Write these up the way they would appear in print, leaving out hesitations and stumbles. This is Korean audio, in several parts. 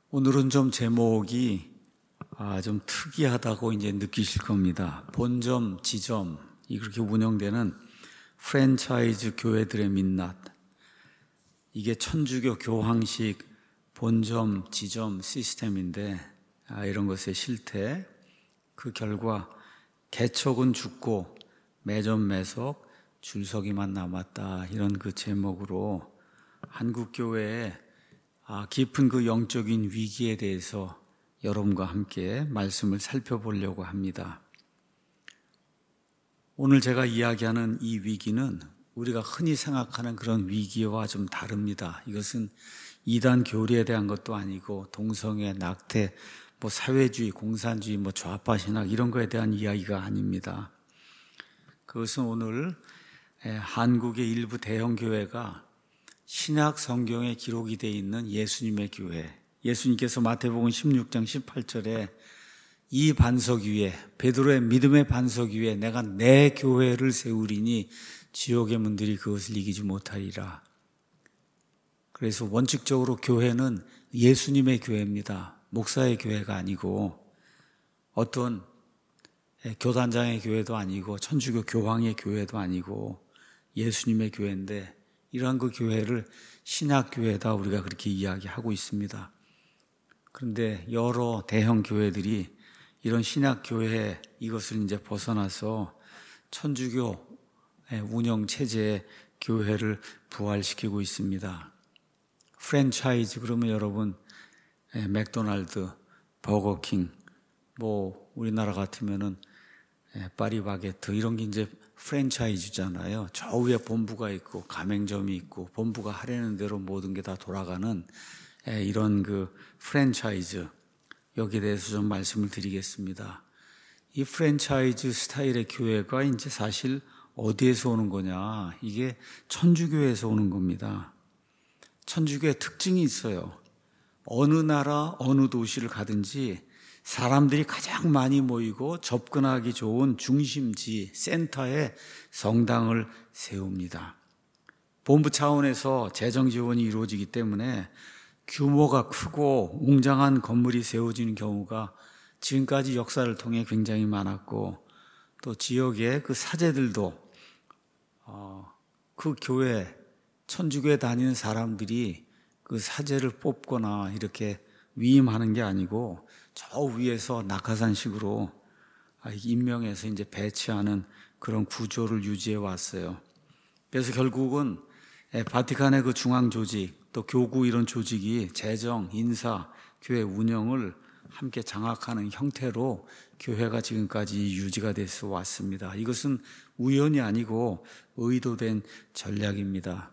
오늘은 좀 제목이 좀 특이하다고 이제 느끼실 겁니다. 본점, 지점, 이렇게 운영되는 프랜차이즈 교회들의 민낯. 이게 천주교 교황식 본점, 지점 시스템인데 이런 것의 실태, 그 결과 개척은 죽고 매점 매석 줄서기만 남았다, 이런 그 제목으로 한국교회의 깊은 그 영적인 위기에 대해서 여러분과 함께 말씀을 살펴보려고 합니다. 오늘 제가 이야기하는 이 위기는 우리가 흔히 생각하는 그런 위기와 좀 다릅니다. 이것은 이단 교리에 대한 것도 아니고 동성애, 낙태, 사회주의, 공산주의, 좌파 신학 이런 거에 대한 이야기가 아닙니다. 그것은 오늘 한국의 일부 대형 교회가 신약 성경에 기록이 되어 있는 예수님의 교회, 예수님께서 마태복음 16장 18절에 이 반석 위에, 베드로의 믿음의 반석 위에 내가 내 교회를 세우리니 지옥의 문들이 그것을 이기지 못하리라. 그래서 원칙적으로 교회는 예수님의 교회입니다. 목사의 교회가 아니고 어떤 교단장의 교회도 아니고 천주교 교황의 교회도 아니고 예수님의 교회인데, 이러한 그 교회를 신약교회다 우리가 그렇게 이야기하고 있습니다. 그런데 여러 대형 교회들이 이런 신약교회 이것을 이제 벗어나서 천주교 운영체제의 교회를 부활시키고 있습니다. 프랜차이즈 그러면 여러분 맥도날드, 버거킹, 우리나라 같으면은 파리바게트 이런 게 이제 프랜차이즈잖아요. 저 위에 본부가 있고 가맹점이 있고 본부가 하려는 대로 모든 게 다 돌아가는 이런 그 프랜차이즈, 여기에 대해서 좀 말씀을 드리겠습니다. 이 프랜차이즈 스타일의 교회가 이제 사실 어디에서 오는 거냐? 이게 천주교에서 오는 겁니다. 천주교의 특징이 있어요. 어느 나라, 어느 도시를 가든지 사람들이 가장 많이 모이고 접근하기 좋은 중심지, 센터에 성당을 세웁니다. 본부 차원에서 재정 지원이 이루어지기 때문에 규모가 크고 웅장한 건물이 세워지는 경우가 지금까지 역사를 통해 굉장히 많았고, 또 지역의 그 사제들도 그 교회, 천주교에 다니는 사람들이 그 사제를 뽑거나 이렇게 위임하는 게 아니고 저 위에서 낙하산식으로 임명해서 이제 배치하는 그런 구조를 유지해 왔어요. 그래서 결국은 바티칸의 그 중앙 조직, 또 교구 이런 조직이 재정, 인사, 교회 운영을 함께 장악하는 형태로 교회가 지금까지 유지가 돼서 왔습니다. 이것은 우연이 아니고 의도된 전략입니다.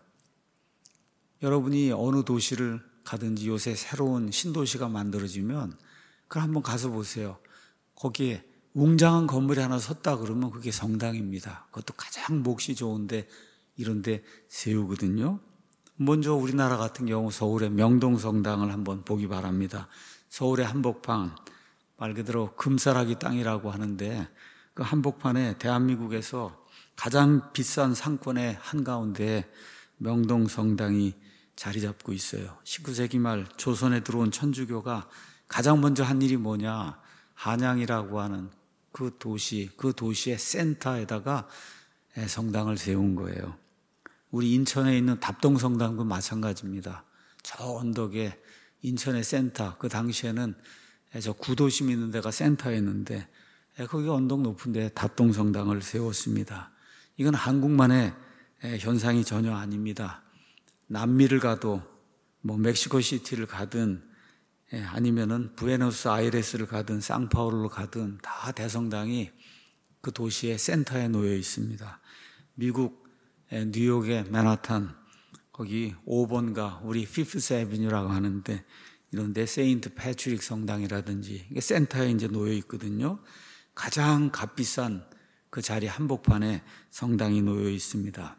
여러분이 어느 도시를 가든지 요새 새로운 신도시가 만들어지면 그걸 한번 가서 보세요. 거기에 웅장한 건물이 하나 섰다 그러면 그게 성당입니다. 그것도 가장 몫이 좋은데 이런 데 세우거든요. 먼저 우리나라 같은 경우 서울의 명동성당을 한번 보기 바랍니다. 서울의 한복판, 말 그대로 금사라기 땅이라고 하는데 그 한복판에 대한민국에서 가장 비싼 상권의 한가운데 명동성당이 자리 잡고 있어요. 19세기 말 조선에 들어온 천주교가 가장 먼저 한 일이 뭐냐? 한양이라고 하는 그 도시의 센터에다가 성당을 세운 거예요. 우리 인천에 있는 답동성당도 마찬가지입니다. 저 언덕에 인천의 센터, 그 당시에는 저 구도심 있는 데가 센터였는데 거기 언덕 높은 데 답동성당을 세웠습니다. 이건 한국만의 현상이 전혀 아닙니다. 남미를 가도 멕시코시티를 가든 아니면은 부에노스아이레스를 가든 상파울루를 가든 다 대성당이 그 도시의 센터에 놓여 있습니다. 미국 뉴욕의 맨하탄 거기 5번가 우리 피프스 애비뉴라고 하는데 이런 데 세인트 패트릭 성당이라든지 이게 센터에 이제 놓여 있거든요. 가장 값비싼 그 자리 한복판에 성당이 놓여 있습니다.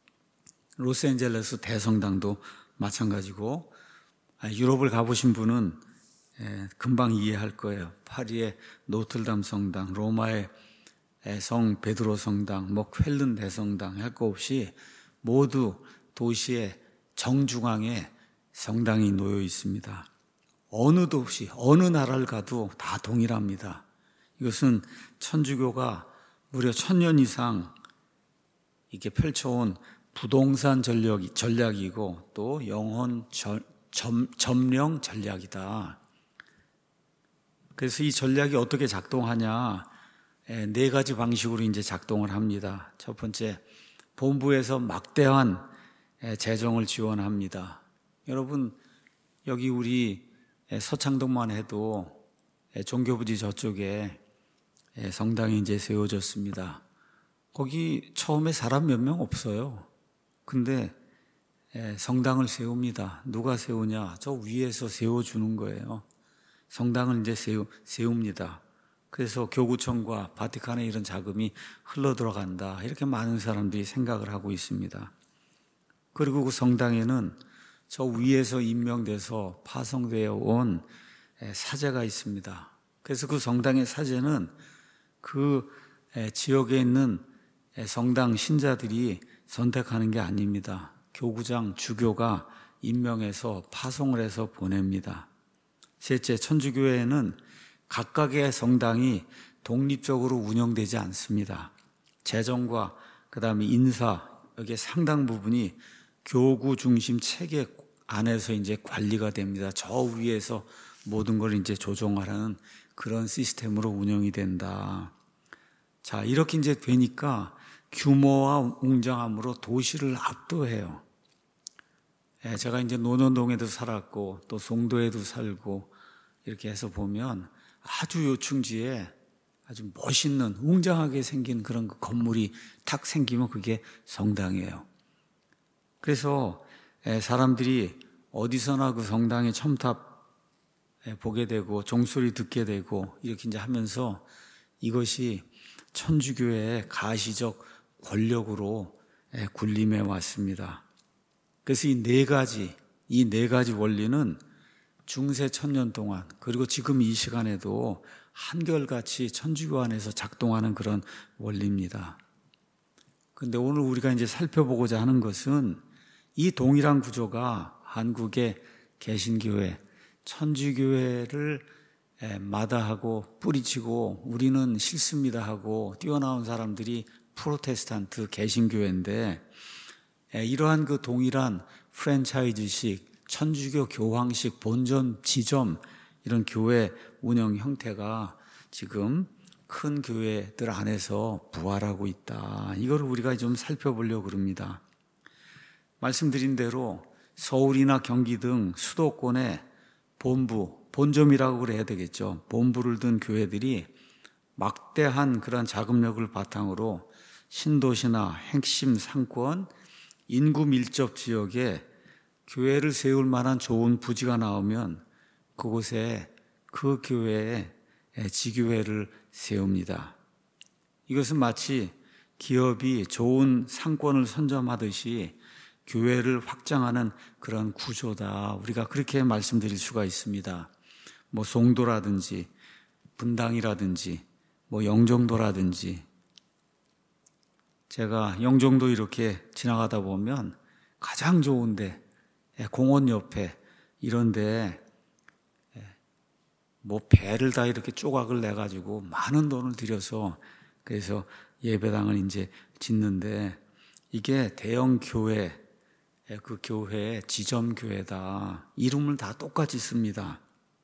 로스앤젤레스 대성당도 마찬가지고, 유럽을 가보신 분은 금방 이해할 거예요. 파리의 노틀담 성당, 로마의 성 베드로 성당, 쾰른 대성당 할 거 없이 모두 도시의 정중앙에 성당이 놓여 있습니다. 어느 도시, 어느 나라를 가도 다 동일합니다. 이것은 천주교가 무려 1000년 이상 이렇게 펼쳐온 부동산 전략이고 또 영혼 점령 전략이다. 그래서 이 전략이 어떻게 작동하냐? 4가지 방식으로 이제 작동을 합니다. 첫 번째, 본부에서 막대한 재정을 지원합니다. 여러분, 여기 우리 서창동만 해도 종교부지 저쪽에 성당이 이제 세워졌습니다. 거기 처음에 사람 몇 명 없어요. 근데 성당을 세웁니다. 누가 세우냐? 저 위에서 세워주는 거예요. 성당을 이제 세웁니다. 그래서 교구청과 바티칸의 이런 자금이 흘러 들어간다. 이렇게 많은 사람들이 생각을 하고 있습니다. 그리고 그 성당에는 저 위에서 임명돼서 파송되어 온 사제가 있습니다. 그래서 그 성당의 사제는 그 지역에 있는 성당 신자들이 선택하는 게 아닙니다. 교구장, 주교가 임명해서 파송을 해서 보냅니다. 셋째, 천주교회에는 각각의 성당이 독립적으로 운영되지 않습니다. 재정과 그다음에 인사, 여기에 상당 부분이 교구 중심 체계 안에서 이제 관리가 됩니다. 저 위에서 모든 걸 이제 조종하라는 그런 시스템으로 운영이 된다. 자, 이렇게 이제 되니까 규모와 웅장함으로 도시를 압도해요. 제가 이제 논현동에도 살았고 또 송도에도 살고 이렇게 해서 보면 아주 요충지에 아주 멋있는 웅장하게 생긴 그런 그 건물이 탁 생기면 그게 성당이에요. 그래서 사람들이 어디서나 그 성당의 첨탑 보게 되고 종소리 듣게 되고 이렇게 이제 하면서 이것이 천주교의 가시적 권력으로 군림해 왔습니다. 그래서 이 네 가지 원리는 중세 1000년 동안 그리고 지금 이 시간에도 한결같이 천주교 안에서 작동하는 그런 원리입니다. 그런데 오늘 우리가 이제 살펴보고자 하는 것은 이 동일한 구조가 한국의 개신교회, 천주교회를 마다하고 뿌리치고 우리는 싫습니다 하고 뛰어나온 사람들이 프로테스탄트 개신교회인데 이러한 그 동일한 프랜차이즈식 천주교 교황식 본점 지점 이런 교회 운영 형태가 지금 큰 교회들 안에서 부활하고 있다. 이걸 우리가 좀 살펴보려고 그럽니다. 말씀드린 대로 서울이나 경기 등 수도권의 본점이라고 그래야 되겠죠. 본부를 둔 교회들이 막대한 그런 자금력을 바탕으로 신도시나 핵심 상권, 인구 밀접 지역에 교회를 세울 만한 좋은 부지가 나오면 그곳에 그 교회에 지교회를 세웁니다. 이것은 마치 기업이 좋은 상권을 선점하듯이 교회를 확장하는 그런 구조다. 우리가 그렇게 말씀드릴 수가 있습니다. 뭐 송도라든지 분당이라든지 뭐 영종도라든지 제가 영종도 이렇게 지나가다 보면 가장 좋은데 공원 옆에 이런데 뭐 배를 다 이렇게 조각을 내가지고 많은 돈을 들여서 그래서 예배당을 이제 짓는데 이게 대형 교회, 그 교회의 지점교회다. 이름을 다 똑같이 씁니다.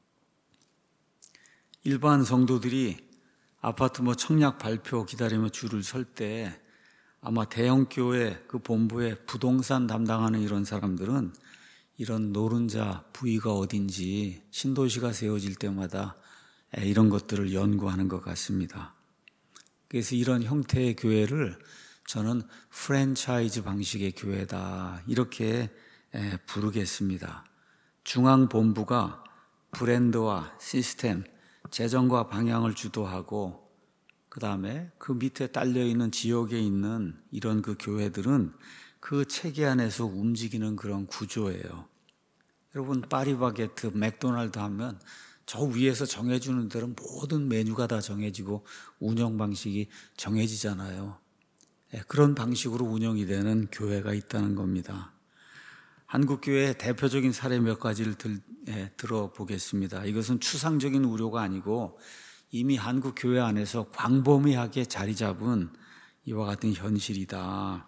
일반 성도들이 아파트 뭐 청약 발표 기다리며 줄을 설 때 아마 대형 교회 그 본부에 부동산 담당하는 이런 사람들은 이런 노른자 부위가 어딘지 신도시가 세워질 때마다 이런 것들을 연구하는 것 같습니다. 그래서 이런 형태의 교회를 저는 프랜차이즈 방식의 교회다 이렇게 부르겠습니다. 중앙 본부가 브랜드와 시스템, 재정과 방향을 주도하고 그 다음에 그 밑에 딸려있는 지역에 있는 이런 그 교회들은 그 체계 안에서 움직이는 그런 구조예요. 여러분 파리바게트, 맥도날드 하면 저 위에서 정해주는 대로 모든 메뉴가 다 정해지고 운영 방식이 정해지잖아요. 그런 방식으로 운영이 되는 교회가 있다는 겁니다. 한국교회의 대표적인 사례 몇 가지를 들어보겠습니다. 이것은 추상적인 우려가 아니고 이미 한국 교회 안에서 광범위하게 자리 잡은 이와 같은 현실이다.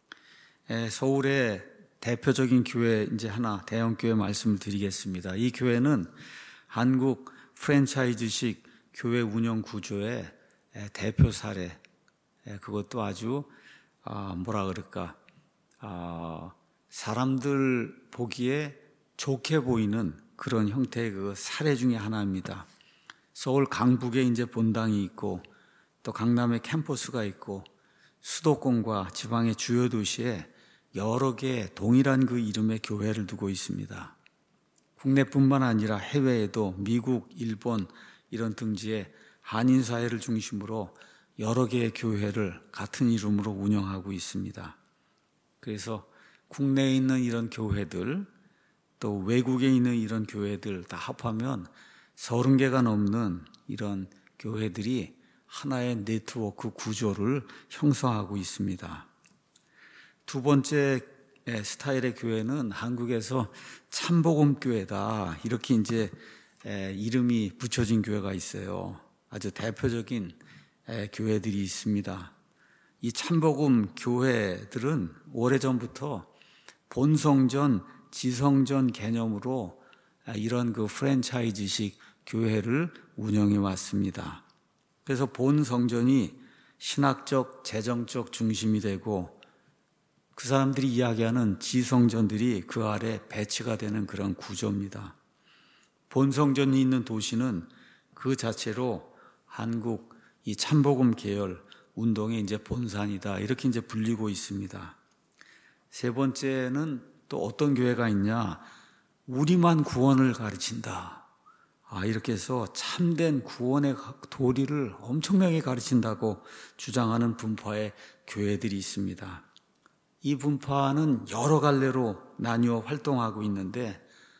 서울의 대표적인 교회 이제 하나 대형 교회 말씀을 드리겠습니다. 이 교회는 한국 프랜차이즈식 교회 운영 구조의 대표 사례. 그것도 아주 사람들 보기에 좋게 보이는 그런 형태의 그 사례 중에 하나입니다. 서울 강북에 이제 본당이 있고 또 강남에 캠퍼스가 있고 수도권과 지방의 주요 도시에 여러 개의 동일한 그 이름의 교회를 두고 있습니다. 국내뿐만 아니라 해외에도 미국, 일본 이런 등지의 한인 사회를 중심으로 여러 개의 교회를 같은 이름으로 운영하고 있습니다. 그래서 국내에 있는 이런 교회들 또 외국에 있는 이런 교회들 다 합하면 30개가 넘는 이런 교회들이 하나의 네트워크 구조를 형성하고 있습니다. 두 번째 스타일의 교회는 한국에서 참복음교회다. 이렇게 이제 이름이 붙여진 교회가 있어요. 아주 대표적인 교회들이 있습니다. 이 참복음 교회들은 오래전부터 본성전, 지성전 개념으로 이런 그 프랜차이즈식 교회를 운영해 왔습니다. 그래서 본성전이 신학적, 재정적 중심이 되고 그 사람들이 이야기하는 지성전들이 그 아래 배치가 되는 그런 구조입니다. 본성전이 있는 도시는 그 자체로 한국 이 참복음 계열 운동의 이제 본산이다. 이렇게 이제 불리고 있습니다. 세 번째는 또 어떤 교회가 있냐? 우리만 구원을 가르친다. 이렇게 해서 참된 구원의 도리를 엄청나게 가르친다고 주장하는 분파의 교회들이 있습니다. 이 분파는 여러 갈래로 나뉘어 활동하고 있는데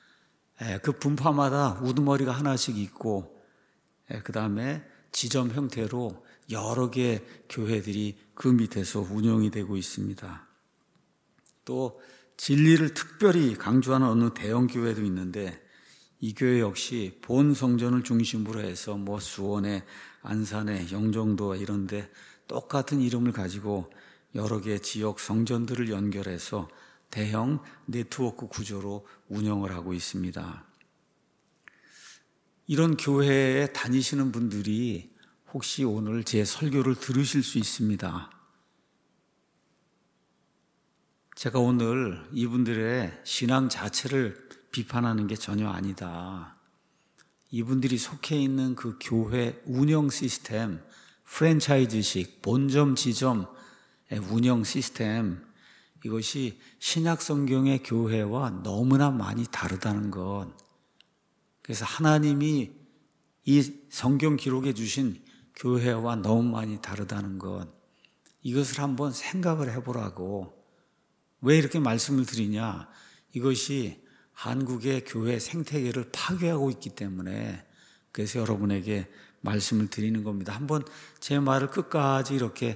그 분파마다 우두머리가 하나씩 있고 그 다음에 지점 형태로 여러 개의 교회들이 그 밑에서 운영이 되고 있습니다. 또 진리를 특별히 강조하는 어느 대형 교회도 있는데 이 교회 역시 본 성전을 중심으로 해서 수원에, 안산에, 영종도 이런 데 똑같은 이름을 가지고 여러 개의 지역 성전들을 연결해서 대형 네트워크 구조로 운영을 하고 있습니다. 이런 교회에 다니시는 분들이 혹시 오늘 제 설교를 들으실 수 있습니다. 제가 오늘 이분들의 신앙 자체를 비판하는 게 전혀 아니다. 이분들이 속해 있는 그 교회 운영 시스템, 프랜차이즈식, 본점, 지점 운영 시스템, 이것이 신약 성경의 교회와 너무나 많이 다르다는 것. 그래서 하나님이 이 성경 기록해 주신 교회와 너무 많이 다르다는 것. 이것을 한번 생각을 해보라고. 왜 이렇게 말씀을 드리냐? 이것이 한국의 교회 생태계를 파괴하고 있기 때문에 그래서 여러분에게 말씀을 드리는 겁니다. 한번 제 말을 끝까지 이렇게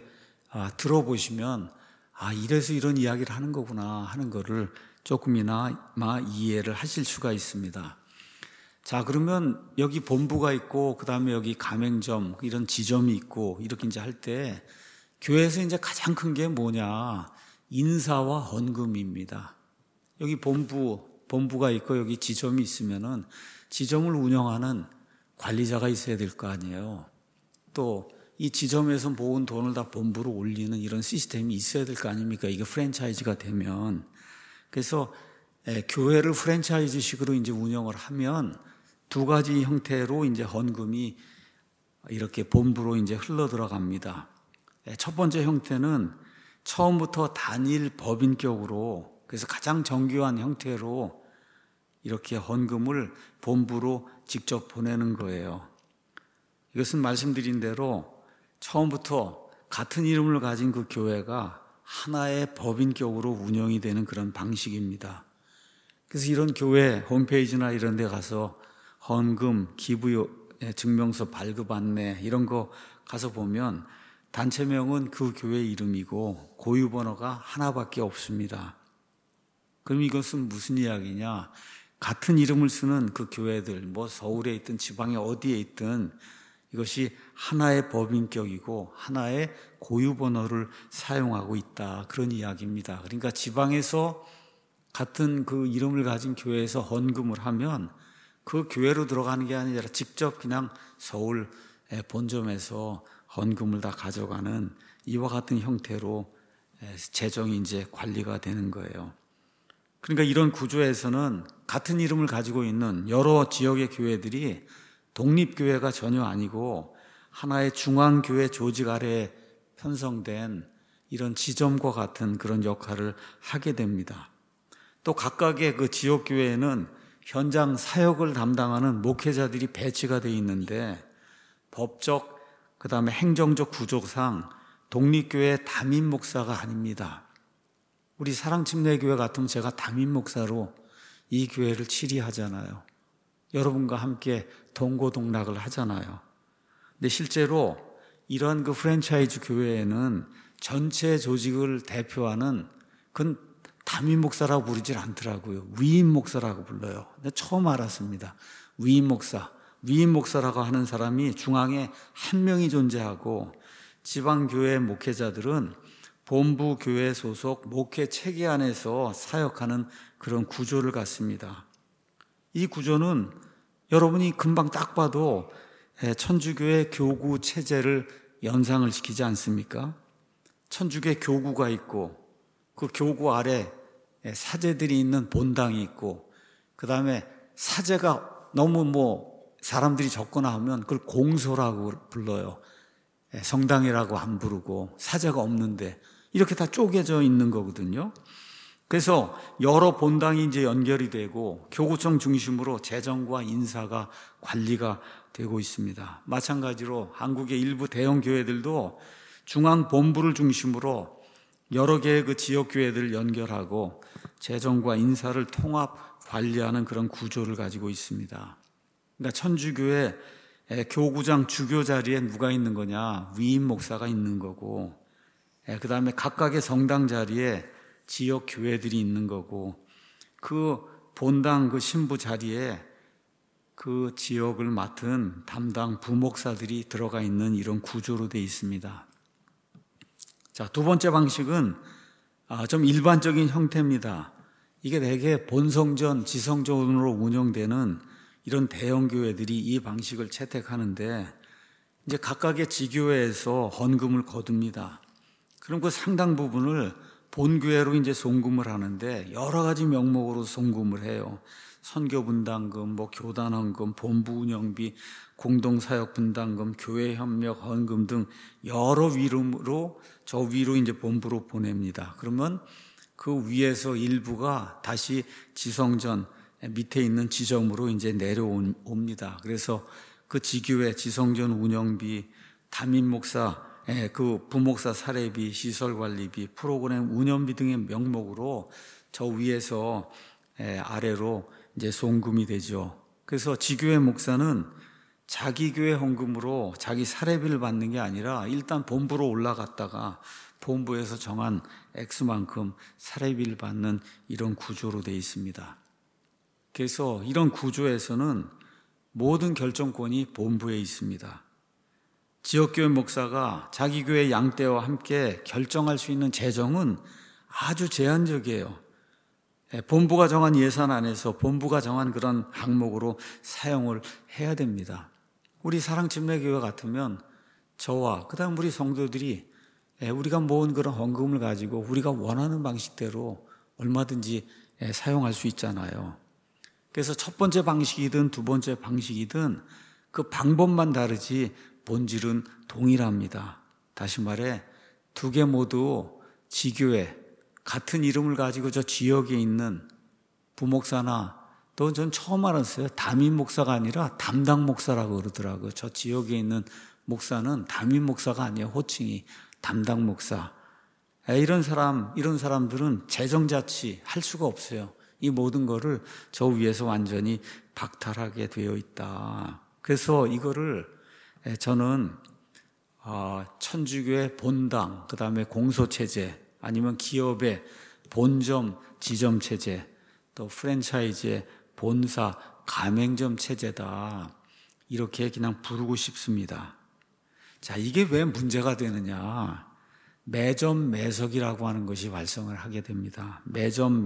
들어보시면 이래서 이런 이야기를 하는 거구나 하는 거를 조금이나 이해를 하실 수가 있습니다. 자, 그러면 여기 본부가 있고 그 다음에 여기 가맹점 이런 지점이 있고 이렇게 이제 할 때 교회에서 이제 가장 큰 게 뭐냐? 인사와 헌금입니다. 여기 본부가 있고 여기 지점이 있으면은 지점을 운영하는 관리자가 있어야 될 거 아니에요. 또 이 지점에서 모은 돈을 다 본부로 올리는 이런 시스템이 있어야 될 거 아닙니까? 이게 프랜차이즈가 되면. 그래서 교회를 프랜차이즈식으로 이제 운영을 하면 두 가지 형태로 이제 헌금이 이렇게 본부로 이제 흘러 들어갑니다. 첫 번째 형태는 처음부터 단일 법인격으로 그래서 가장 정교한 형태로 이렇게 헌금을 본부로 직접 보내는 거예요. 이것은 말씀드린 대로 처음부터 같은 이름을 가진 그 교회가 하나의 법인격으로 운영이 되는 그런 방식입니다. 그래서 이런 교회 홈페이지나 이런 데 가서 헌금, 기부 증명서 발급 안내 이런 거 가서 보면 단체명은 그 교회 이름이고 고유번호가 하나밖에 없습니다. 그럼 이것은 무슨 이야기냐? 같은 이름을 쓰는 그 교회들, 뭐 서울에 있든 지방에 어디에 있든 이것이 하나의 법인격이고 하나의 고유번호를 사용하고 있다. 그런 이야기입니다. 그러니까 지방에서 같은 그 이름을 가진 교회에서 헌금을 하면 그 교회로 들어가는 게 아니라 직접 그냥 서울 본점에서 헌금을 다 가져가는 이와 같은 형태로 재정이 이제 관리가 되는 거예요. 그러니까 이런 구조에서는 같은 이름을 가지고 있는 여러 지역의 교회들이 독립교회가 전혀 아니고 하나의 중앙교회 조직 아래에 편성된 이런 지점과 같은 그런 역할을 하게 됩니다. 또 각각의 그 지역교회에는 현장 사역을 담당하는 목회자들이 배치가 되어 있는데 법적, 그 다음에 행정적 구조상 독립교회 담임 목사가 아닙니다. 우리 사랑침례교회 같으면 제가 담임 목사로 이 교회를 치리하잖아요. 여러분과 함께 동고동락을 하잖아요. 근데 실제로 이런 그 프랜차이즈 교회에는 전체 조직을 대표하는 그건 담임 목사라고 부르질 않더라고요. 위임 목사라고 불러요. 근데 처음 알았습니다. 위임 목사라고 하는 사람이 중앙에 한 명이 존재하고 지방교회 목회자들은 본부 교회 소속 목회 체계 안에서 사역하는 그런 구조를 갖습니다. 이 구조는 여러분이 금방 딱 봐도 천주교의 교구 체제를 연상을 시키지 않습니까? 천주교의 교구가 있고 그 교구 아래 사제들이 있는 본당이 있고 그 다음에 사제가 너무 사람들이 적거나 하면 그걸 공소라고 불러요. 성당이라고 안 부르고 사제가 없는데 이렇게 다 쪼개져 있는 거거든요. 그래서 여러 본당이 이제 연결이 되고 교구청 중심으로 재정과 인사가 관리가 되고 있습니다. 마찬가지로 한국의 일부 대형 교회들도 중앙 본부를 중심으로 여러 개의 그 지역 교회들을 연결하고 재정과 인사를 통합 관리하는 그런 구조를 가지고 있습니다. 그러니까 천주교회 교구장 주교 자리에 누가 있는 거냐? 위임 목사가 있는 거고, 그 다음에 각각의 성당 자리에 지역 교회들이 있는 거고, 그 본당 그 신부 자리에 그 지역을 맡은 담당 부목사들이 들어가 있는 이런 구조로 되어 있습니다. 자, 두 번째 방식은 좀 일반적인 형태입니다. 이게 대개 본성전, 지성전으로 운영되는 이런 대형 교회들이 이 방식을 채택하는데 이제 각각의 지교회에서 헌금을 거둡니다. 그럼 그 상당 부분을 본교회로 이제 송금을 하는데 여러 가지 명목으로 송금을 해요. 선교 분담금, 교단 헌금, 본부 운영비, 공동사역 분담금, 교회 협력 헌금 등 여러 위로 저 위로 이제 본부로 보냅니다. 그러면 그 위에서 일부가 다시 지성전 밑에 있는 지점으로 이제 내려옵니다. 그래서 그 지교회 지성전 운영비, 담임 목사, 그 부목사 사례비, 시설 관리비, 프로그램 운영비 등의 명목으로 저 위에서 아래로 이제 송금이 되죠. 그래서 지교회 목사는 자기 교회 헌금으로 자기 사례비를 받는 게 아니라 일단 본부로 올라갔다가 본부에서 정한 액수만큼 사례비를 받는 이런 구조로 되어 있습니다. 그래서 이런 구조에서는 모든 결정권이 본부에 있습니다. 지역교회 목사가 자기 교회 양떼와 함께 결정할 수 있는 재정은 아주 제한적이에요. 본부가 정한 예산 안에서 본부가 정한 그런 항목으로 사용을 해야 됩니다. 우리 사랑침례교회 같으면 저와 그다음 우리 성도들이 우리가 모은 그런 헌금을 가지고 우리가 원하는 방식대로 얼마든지 사용할 수 있잖아요. 그래서 첫 번째 방식이든 두 번째 방식이든 그 방법만 다르지 본질은 동일합니다. 다시 말해 두 개 모두 지교회 같은 이름을 가지고 저 지역에 있는 부목사나 또 전 처음 알았어요. 담임 목사가 아니라 담당 목사라고 그러더라고요. 저 지역에 있는 목사는 담임 목사가 아니에요. 호칭이 담당 목사. 이런 사람들은 재정자치 할 수가 없어요. 이 모든 거를 저 위에서 완전히 박탈하게 되어 있다. 그래서 이거를 저는 천주교의 본당, 그 다음에 공소체제, 아니면 기업의 본점, 지점체제, 또 프랜차이즈의 본사, 가맹점 체제다. 이렇게 그냥 부르고 싶습니다. 자, 이게 왜 문제가 되느냐? 매점 매석이라고 하는 것이 발생을 하게 됩니다. 매점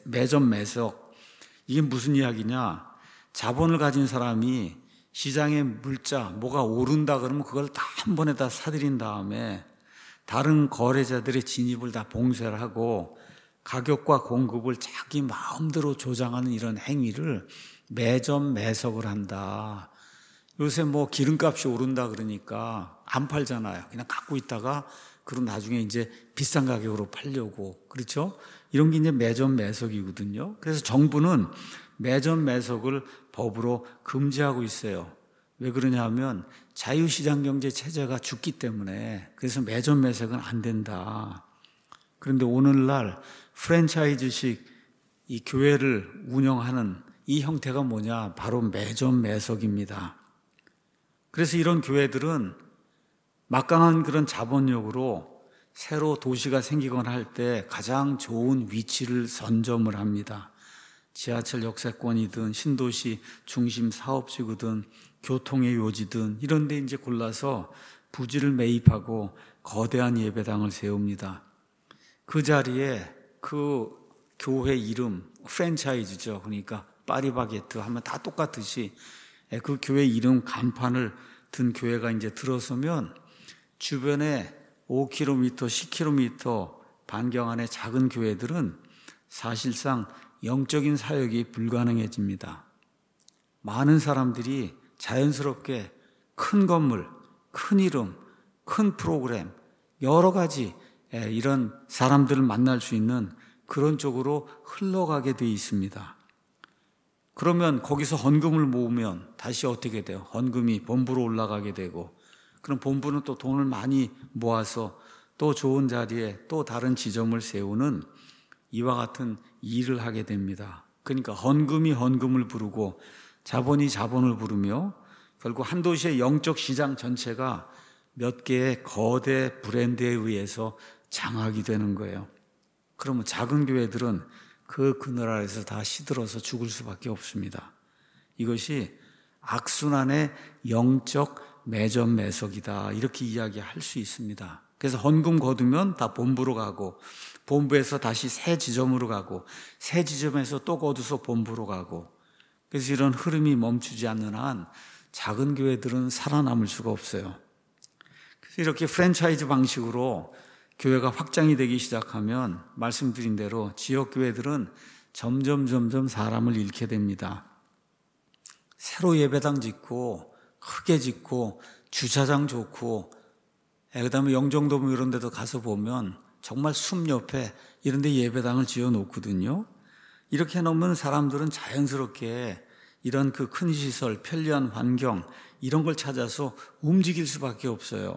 매석. 이게 무슨 이야기냐? 자본을 가진 사람이 시장에 뭐가 오른다 그러면 그걸 다 한 번에 다 사들인 다음에 다른 거래자들의 진입을 다 봉쇄를 하고 가격과 공급을 자기 마음대로 조장하는 이런 행위를 매점 매석을 한다. 요새 기름값이 오른다 그러니까 안 팔잖아요. 그냥 갖고 있다가 그럼 나중에 이제 비싼 가격으로 팔려고. 그렇죠? 이런 게 이제 매점 매석이거든요. 그래서 정부는 매점 매석을 법으로 금지하고 있어요. 왜 그러냐 하면 자유시장 경제 체제가 죽기 때문에. 그래서 매점 매석은 안 된다. 그런데 오늘날 프랜차이즈식 이 교회를 운영하는 이 형태가 뭐냐? 바로 매점 매석입니다. 그래서 이런 교회들은 막강한 그런 자본력으로 새로 도시가 생기거나 할 때 가장 좋은 위치를 선점을 합니다. 지하철 역세권이든 신도시 중심 사업지구든 교통의 요지든 이런 데 이제 골라서 부지를 매입하고 거대한 예배당을 세웁니다. 그 자리에 그 교회 이름, 프랜차이즈죠. 그러니까 파리바게트 하면 다 똑같듯이 그 교회 이름 간판을 든 교회가 이제 들어서면 주변에 5km, 10km 반경 안의 작은 교회들은 사실상 영적인 사역이 불가능해집니다. 많은 사람들이 자연스럽게 큰 건물, 큰 이름, 큰 프로그램, 여러 가지 이런 사람들을 만날 수 있는 그런 쪽으로 흘러가게 돼 있습니다. 그러면 거기서 헌금을 모으면 다시 어떻게 돼요? 헌금이 본부로 올라가게 되고, 그럼 본부는 또 돈을 많이 모아서 또 좋은 자리에 또 다른 지점을 세우는 이와 같은 일을 하게 됩니다. 그러니까 헌금이 헌금을 부르고 자본이 자본을 부르며 결국 한 도시의 영적 시장 전체가 몇 개의 거대 브랜드에 의해서 장악이 되는 거예요. 그러면 작은 교회들은 그 그늘 아래서 다 시들어서 죽을 수밖에 없습니다. 이것이 악순환의 영적 매점 매석이다. 이렇게 이야기할 수 있습니다. 그래서 헌금 거두면 다 본부로 가고, 본부에서 다시 새 지점으로 가고, 새 지점에서 또 거두서 본부로 가고, 그래서 이런 흐름이 멈추지 않는 한 작은 교회들은 살아남을 수가 없어요. 그래서 이렇게 프랜차이즈 방식으로 교회가 확장이 되기 시작하면 말씀드린 대로 지역 교회들은 점점 사람을 잃게 됩니다. 새로 예배당 짓고 크게 짓고 주차장 좋고, 그다음에 영종도뭐 이런 데도 가서 보면 정말 숲 옆에 이런 데 예배당을 지어 놓거든요. 이렇게 해놓으면 사람들은 자연스럽게 이런 그 큰 시설, 편리한 환경 이런 걸 찾아서 움직일 수밖에 없어요.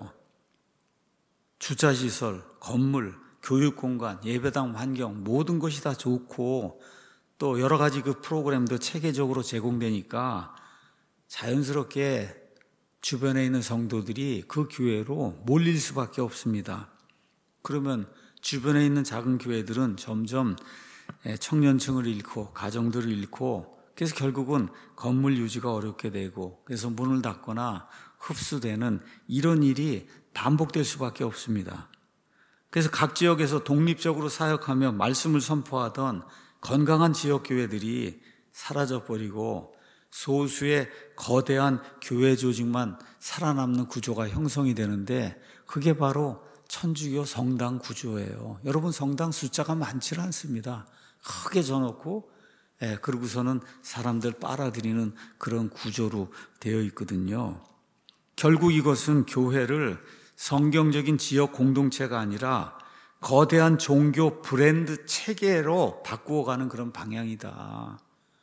주차시설, 건물, 교육공간, 예배당 환경 모든 것이 다 좋고 또 여러 가지 그 프로그램도 체계적으로 제공되니까 자연스럽게 주변에 있는 성도들이 그 교회로 몰릴 수밖에 없습니다. 그러면 주변에 있는 작은 교회들은 점점 청년층을 잃고 가정들을 잃고, 그래서 결국은 건물 유지가 어렵게 되고, 그래서 문을 닫거나 흡수되는 이런 일이 반복될 수밖에 없습니다. 그래서 각 지역에서 독립적으로 사역하며 말씀을 선포하던 건강한 지역 교회들이 사라져버리고 소수의 거대한 교회 조직만 살아남는 구조가 형성이 되는데, 그게 바로 천주교 성당 구조예요. 여러분, 성당 숫자가 많지 않습니다. 크게 져놓고 그러고서는 사람들 빨아들이는 그런 구조로 되어 있거든요. 결국 이것은 교회를 성경적인 지역 공동체가 아니라 거대한 종교 브랜드 체계로 바꾸어가는 그런 방향이다.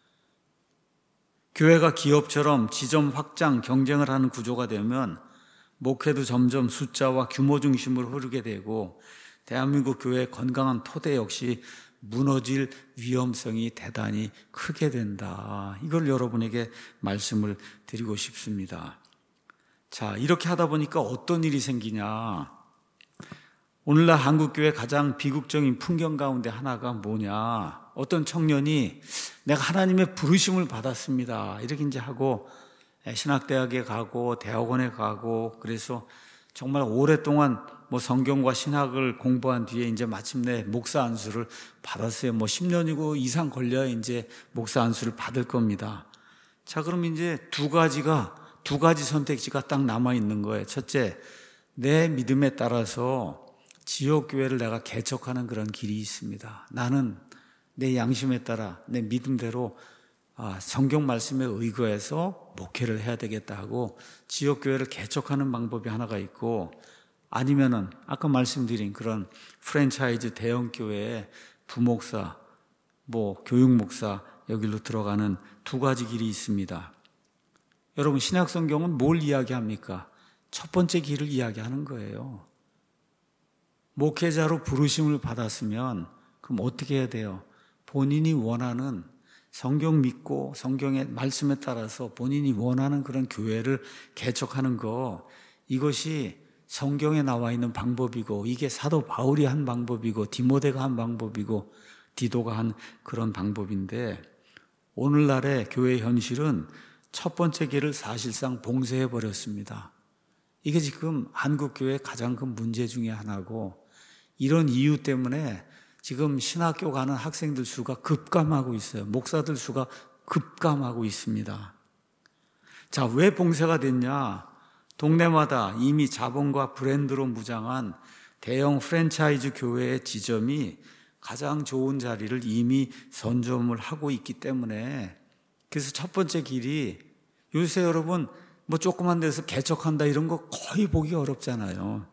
교회가 기업처럼 지점 확장, 경쟁을 하는 구조가 되면 목회도 점점 숫자와 규모 중심으로 흐르게 되고, 대한민국 교회의 건강한 토대 역시 무너질 위험성이 대단히 크게 된다. 이걸 여러분에게 말씀을 드리고 싶습니다. 자, 이렇게 하다 보니까 어떤 일이 생기냐? 오늘날 한국교회 가장 비극적인 풍경 가운데 하나가 뭐냐? 어떤 청년이 내가 하나님의 부르심을 받았습니다. 이렇게 이제 하고 신학대학에 가고 대학원에 가고 그래서 정말 오랫동안 뭐 성경과 신학을 공부한 뒤에 이제 마침내 목사 안수를 받았어요. 뭐 10년이고 이상 걸려야 이제 목사 안수를 받을 겁니다. 자, 그럼 이제 두 가지 선택지가 딱 남아 있는 거예요. 첫째, 내 믿음에 따라서 지역교회를 내가 개척하는 그런 길이 있습니다. 나는 내 양심에 따라 내 믿음대로 성경 말씀에 의거해서 목회를 해야 되겠다 하고 지역교회를 개척하는 방법이 하나가 있고, 아니면은 아까 말씀드린 그런 프랜차이즈 대형교회의 부목사, 뭐 교육목사 여기로 들어가는 두 가지 길이 있습니다. 여러분, 신약성경은 뭘 이야기합니까? 첫 번째 길을 이야기하는 거예요. 목회자로 부르심을 받았으면 그럼 어떻게 해야 돼요? 본인이 원하는 성경 믿고 성경의 말씀에 따라서 본인이 원하는 그런 교회를 개척하는 거, 이것이 성경에 나와 있는 방법이고, 이게 사도 바울이 한 방법이고 디모데가 한 방법이고 디도가 한 그런 방법인데, 오늘날의 교회 현실은 첫 번째 길을 사실상 봉쇄해 버렸습니다. 이게 지금 한국 교회의 가장 큰 문제 중에 하나고, 이런 이유 때문에 지금 신학교 가는 학생들 수가 급감하고 있어요. 목사들 수가 급감하고 있습니다. 자, 왜 봉쇄가 됐냐? 동네마다 이미 자본과 브랜드로 무장한 대형 프랜차이즈 교회의 지점이 가장 좋은 자리를 이미 선점을 하고 있기 때문에, 그래서 첫 번째 길이, 요새 여러분 뭐 조그만 데서 개척한다 이런 거 거의 보기 어렵잖아요.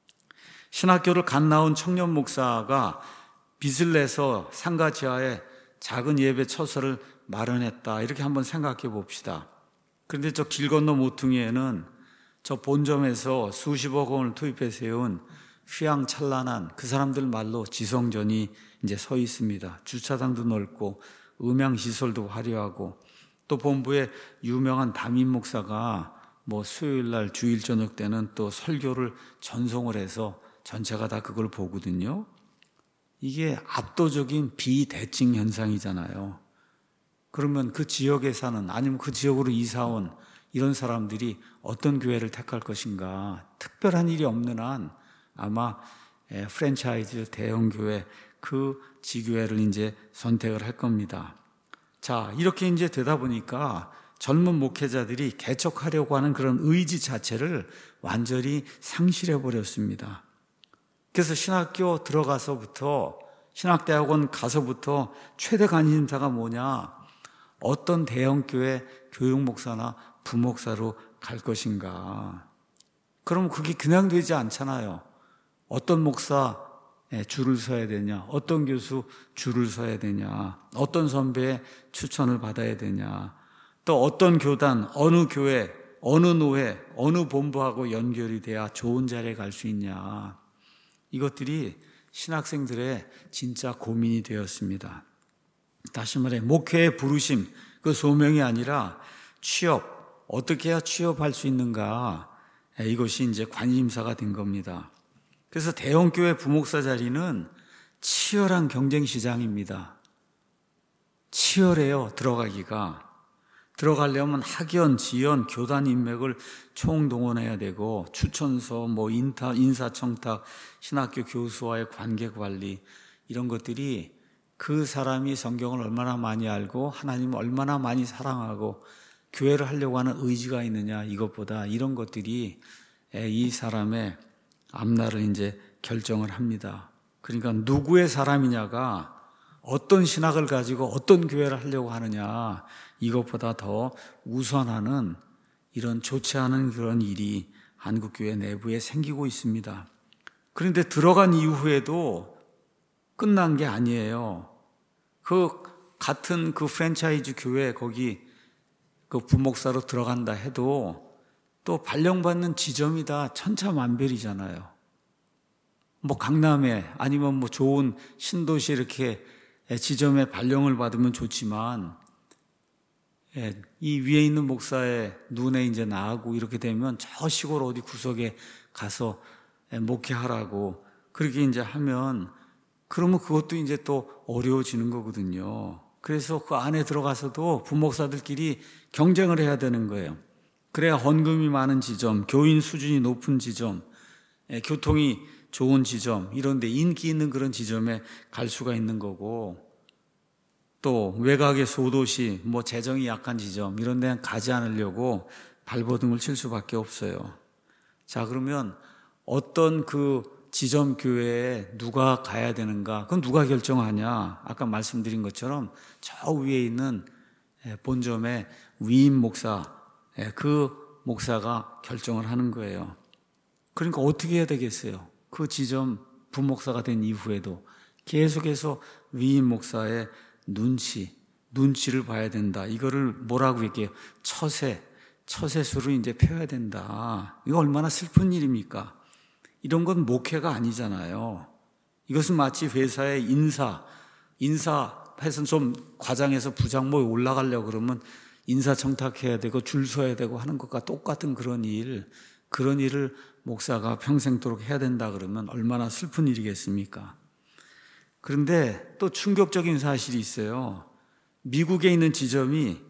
신학교를 갓 나온 청년 목사가 빚을 내서 상가 지하에 작은 예배 처소를 마련했다, 이렇게 한번 생각해 봅시다. 그런데 저 길 건너 모퉁이에는 저 본점에서 수십억 원을 투입해 세운 휘황찬란한, 그 사람들 말로 지성전이 이제 서 있습니다. 주차장도 넓고 음향시설도 화려하고, 또 본부에 유명한 담임 목사가 뭐 수요일 날 주일 저녁 때는 또 설교를 전송을 해서 전체가 다 그걸 보거든요. 이게 압도적인 비대칭 현상이잖아요. 그러면 그 지역에 사는, 아니면 그 지역으로 이사 온 이런 사람들이 어떤 교회를 택할 것인가? 특별한 일이 없는 한 아마 프랜차이즈 대형교회, 그 지교회를 이제 선택을 할 겁니다. 자, 이렇게 이제 되다 보니까 젊은 목회자들이 개척하려고 하는 그런 의지 자체를 완전히 상실해 버렸습니다. 그래서 신학교 들어가서부터, 신학대학원 가서부터 최대 관심사가 뭐냐? 어떤 대형교회 교육목사나 부목사로 갈 것인가? 그럼 그게 그냥 되지 않잖아요. 어떤 목사 줄을 서야 되냐? 어떤 교수 줄을 서야 되냐? 어떤 선배의 추천을 받아야 되냐? 또 어떤 교단, 어느 교회, 어느 노회, 어느 본부하고 연결이 돼야 좋은 자리에 갈 수 있냐? 이것들이 신학생들의 진짜 고민이 되었습니다. 다시 말해, 목회의 부르심, 그 소명이 아니라 취업, 어떻게 해야 취업할 수 있는가? 이것이 이제 관심사가 된 겁니다. 그래서 대형교회 부목사 자리는 치열한 경쟁 시장입니다. 치열해요, 들어가기가. 들어가려면 학연, 지연, 교단 인맥을 총동원해야 되고, 추천서, 뭐 인사청탁, 신학교 교수와의 관계관리, 이런 것들이 그 사람이 성경을 얼마나 많이 알고 하나님을 얼마나 많이 사랑하고 교회를 하려고 하는 의지가 있느냐, 이것보다 이런 것들이 이 사람의 앞날을 이제 결정을 합니다. 그러니까 누구의 사람이냐가 어떤 신학을 가지고 어떤 교회를 하려고 하느냐, 이것보다 더 우선하는 이런 좋지 않은 그런 일이 한국교회 내부에 생기고 있습니다. 그런데 들어간 이후에도 끝난 게 아니에요. 그 같은 그 프랜차이즈 교회 거기 그 부목사로 들어간다 해도 또 발령받는 지점이 다 천차만별이잖아요. 뭐 강남에, 아니면 뭐 좋은 신도시 이렇게 지점에 발령을 받으면 좋지만, 이 위에 있는 목사의 눈에 이제 나하고 이렇게 되면 저 시골 어디 구석에 가서 목회하라고 그렇게 이제 하면 그러면 그것도 이제 또 어려워지는 거거든요. 그래서 그 안에 들어가서도 부목사들끼리 경쟁을 해야 되는 거예요. 그래야 헌금이 많은 지점, 교인 수준이 높은 지점, 교통이 좋은 지점, 이런 데 인기 있는 그런 지점에 갈 수가 있는 거고, 또 외곽의 소도시, 뭐 재정이 약한 지점 이런 데는 가지 않으려고 발버둥을 칠 수밖에 없어요. 자, 그러면 어떤 그 지점 교회에 누가 가야 되는가? 그건 누가 결정하냐? 아까 말씀드린 것처럼 저 위에 있는 본점의 위임 목사, 그 목사가 결정을 하는 거예요. 그러니까 어떻게 해야 되겠어요? 그 지점 부목사가 된 이후에도 계속해서 위임 목사의 눈치를 봐야 된다. 이거를 뭐라고 얘기해요? 처세수를 이제 펴야 된다. 이거 얼마나 슬픈 일입니까? 이런 건 목회가 아니잖아요. 이것은 마치 회사의 인사해서 좀 과장해서 부장모에 올라가려고 그러면 인사청탁해야 되고 줄 서야 되고 하는 것과 똑같은 그런 일을 목사가 평생도록 해야 된다 그러면 얼마나 슬픈 일이겠습니까? 그런데 또 충격적인 사실이 있어요. 미국에 있는 지점이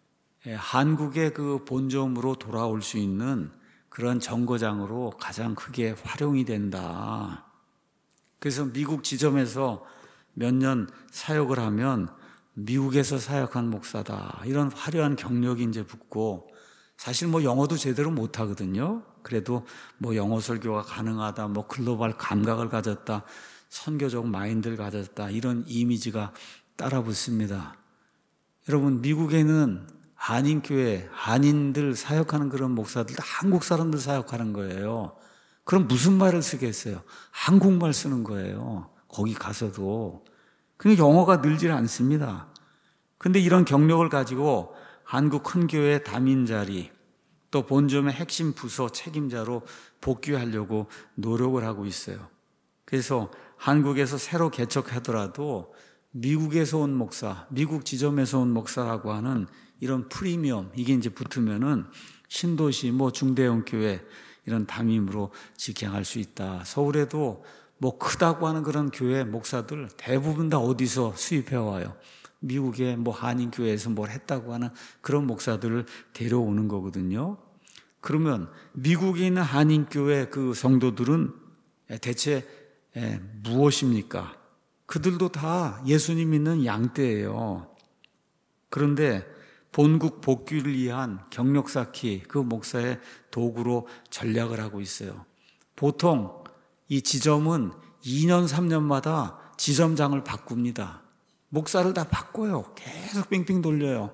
한국의 그 본점으로 돌아올 수 있는 그런 정거장으로 가장 크게 활용이 된다. 그래서 미국 지점에서 몇 년 사역을 하면 미국에서 사역한 목사다. 이런 화려한 경력이 이제 붙고, 사실 뭐 영어도 제대로 못 하거든요. 그래도 뭐 영어 설교가 가능하다, 뭐 글로벌 감각을 가졌다, 선교적 마인드를 가졌다, 이런 이미지가 따라 붙습니다. 여러분, 미국에는 한인교회, 한인들 사역하는 그런 목사들, 한국 사람들 사역하는 거예요. 그럼 무슨 말을 쓰겠어요? 한국말 쓰는 거예요. 거기 가서도. 그러니까 영어가 늘질 않습니다. 근데 이런 경력을 가지고 한국 큰 교회 담임 자리, 또 본점의 핵심 부서 책임자로 복귀하려고 노력을 하고 있어요. 그래서 한국에서 새로 개척하더라도 미국에서 온 목사, 미국 지점에서 온 목사라고 하는 이런 프리미엄, 이게 이제 붙으면은 신도시, 뭐 중대형 교회 이런 담임으로 직행할 수 있다. 서울에도 뭐 크다고 하는 그런 교회 목사들 대부분 다 어디서 수입해 와요? 미국의 뭐 한인교회에서 뭘 했다고 하는 그런 목사들을 데려오는 거거든요. 그러면 미국에 있는 한인교회 그 성도들은 대체 무엇입니까? 그들도 다 예수님 믿는 양떼예요. 그런데 본국 복귀를 위한 경력 쌓기, 그 목사의 도구로 전략을 하고 있어요. 보통 이 지점은 2년, 3년마다 지점장을 바꿉니다. 목사를 다 바꿔요. 계속 빙빙 돌려요.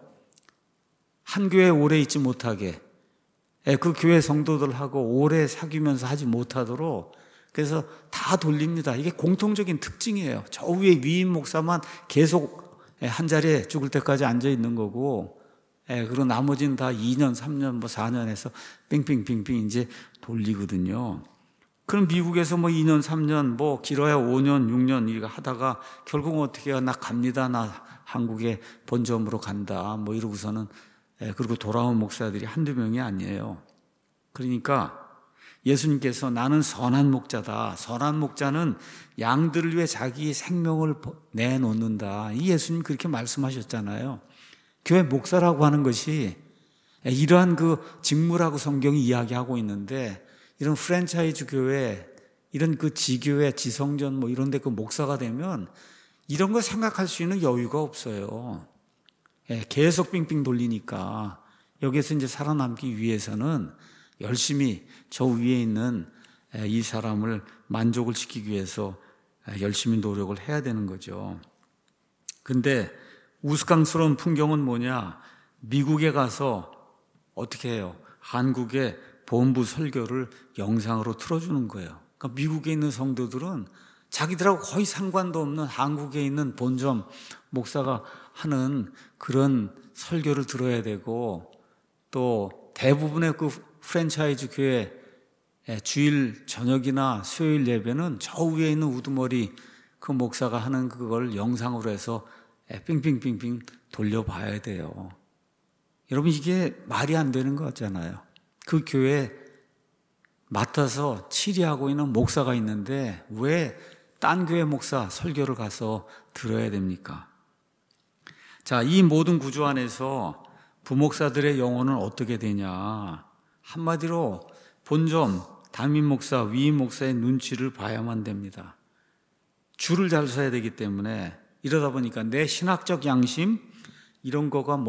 한 교회에 오래 있지 못하게. 그 교회 성도들하고 오래 사귀면서 하지 못하도록 그래서 다 돌립니다. 이게 공통적인 특징이에요. 저 위에 위임 목사만 계속 한 자리에 죽을 때까지 앉아 있는 거고, 그리고 나머지는 다 2년, 3년, 뭐 4년 해서 빙빙빙빙 이제 돌리거든요. 그럼 미국에서 뭐 2년, 3년, 뭐 길어야 5년, 6년 이거 하다가 결국은 어떻게 해요? 나 갑니다. 나 한국에 본점으로 간다. 뭐 이러고서는, 그리고 돌아온 목사들이 한두 명이 아니에요. 그러니까 예수님께서 나는 선한 목자다. 선한 목자는 양들을 위해 자기 생명을 내놓는다. 이 예수님 그렇게 말씀하셨잖아요. 교회 목사라고 하는 것이 이러한 그 직무라고 성경이 이야기하고 있는데, 이런 프랜차이즈 교회, 이런 그 지교회, 지성전 뭐 이런 데 그 목사가 되면 이런 거 생각할 수 있는 여유가 없어요. 계속 빙빙 돌리니까 여기에서 이제 살아남기 위해서는 열심히 저 위에 있는 이 사람을 만족을 시키기 위해서 열심히 노력을 해야 되는 거죠. 근데 우스꽝스러운 풍경은 뭐냐? 미국에 가서 어떻게 해요? 한국의 본부 설교를 영상으로 틀어주는 거예요. 그러니까 미국에 있는 성도들은 자기들하고 거의 상관도 없는 한국에 있는 본점 목사가 하는 그런 설교를 들어야 되고, 또 대부분의 그 프랜차이즈 교회 주일 저녁이나 수요일 예배는 저 위에 있는 우두머리 그 목사가 하는 그걸 영상으로 해서 빙빙빙빙 돌려봐야 돼요. 여러분, 이게 말이 안 되는 것 같잖아요. 그 교회에 맡아서 치리하고 있는 목사가 있는데 왜 딴 교회 목사 설교를 가서 들어야 됩니까? 자, 이 모든 구조 안에서 부목사들의 영혼은 어떻게 되냐? 한마디로 본점, 담임 목사, 위임 목사의 눈치를 봐야만 됩니다. 줄을 잘 서야 되기 때문에 이러다 보니까 내 신학적 양심 이런 거가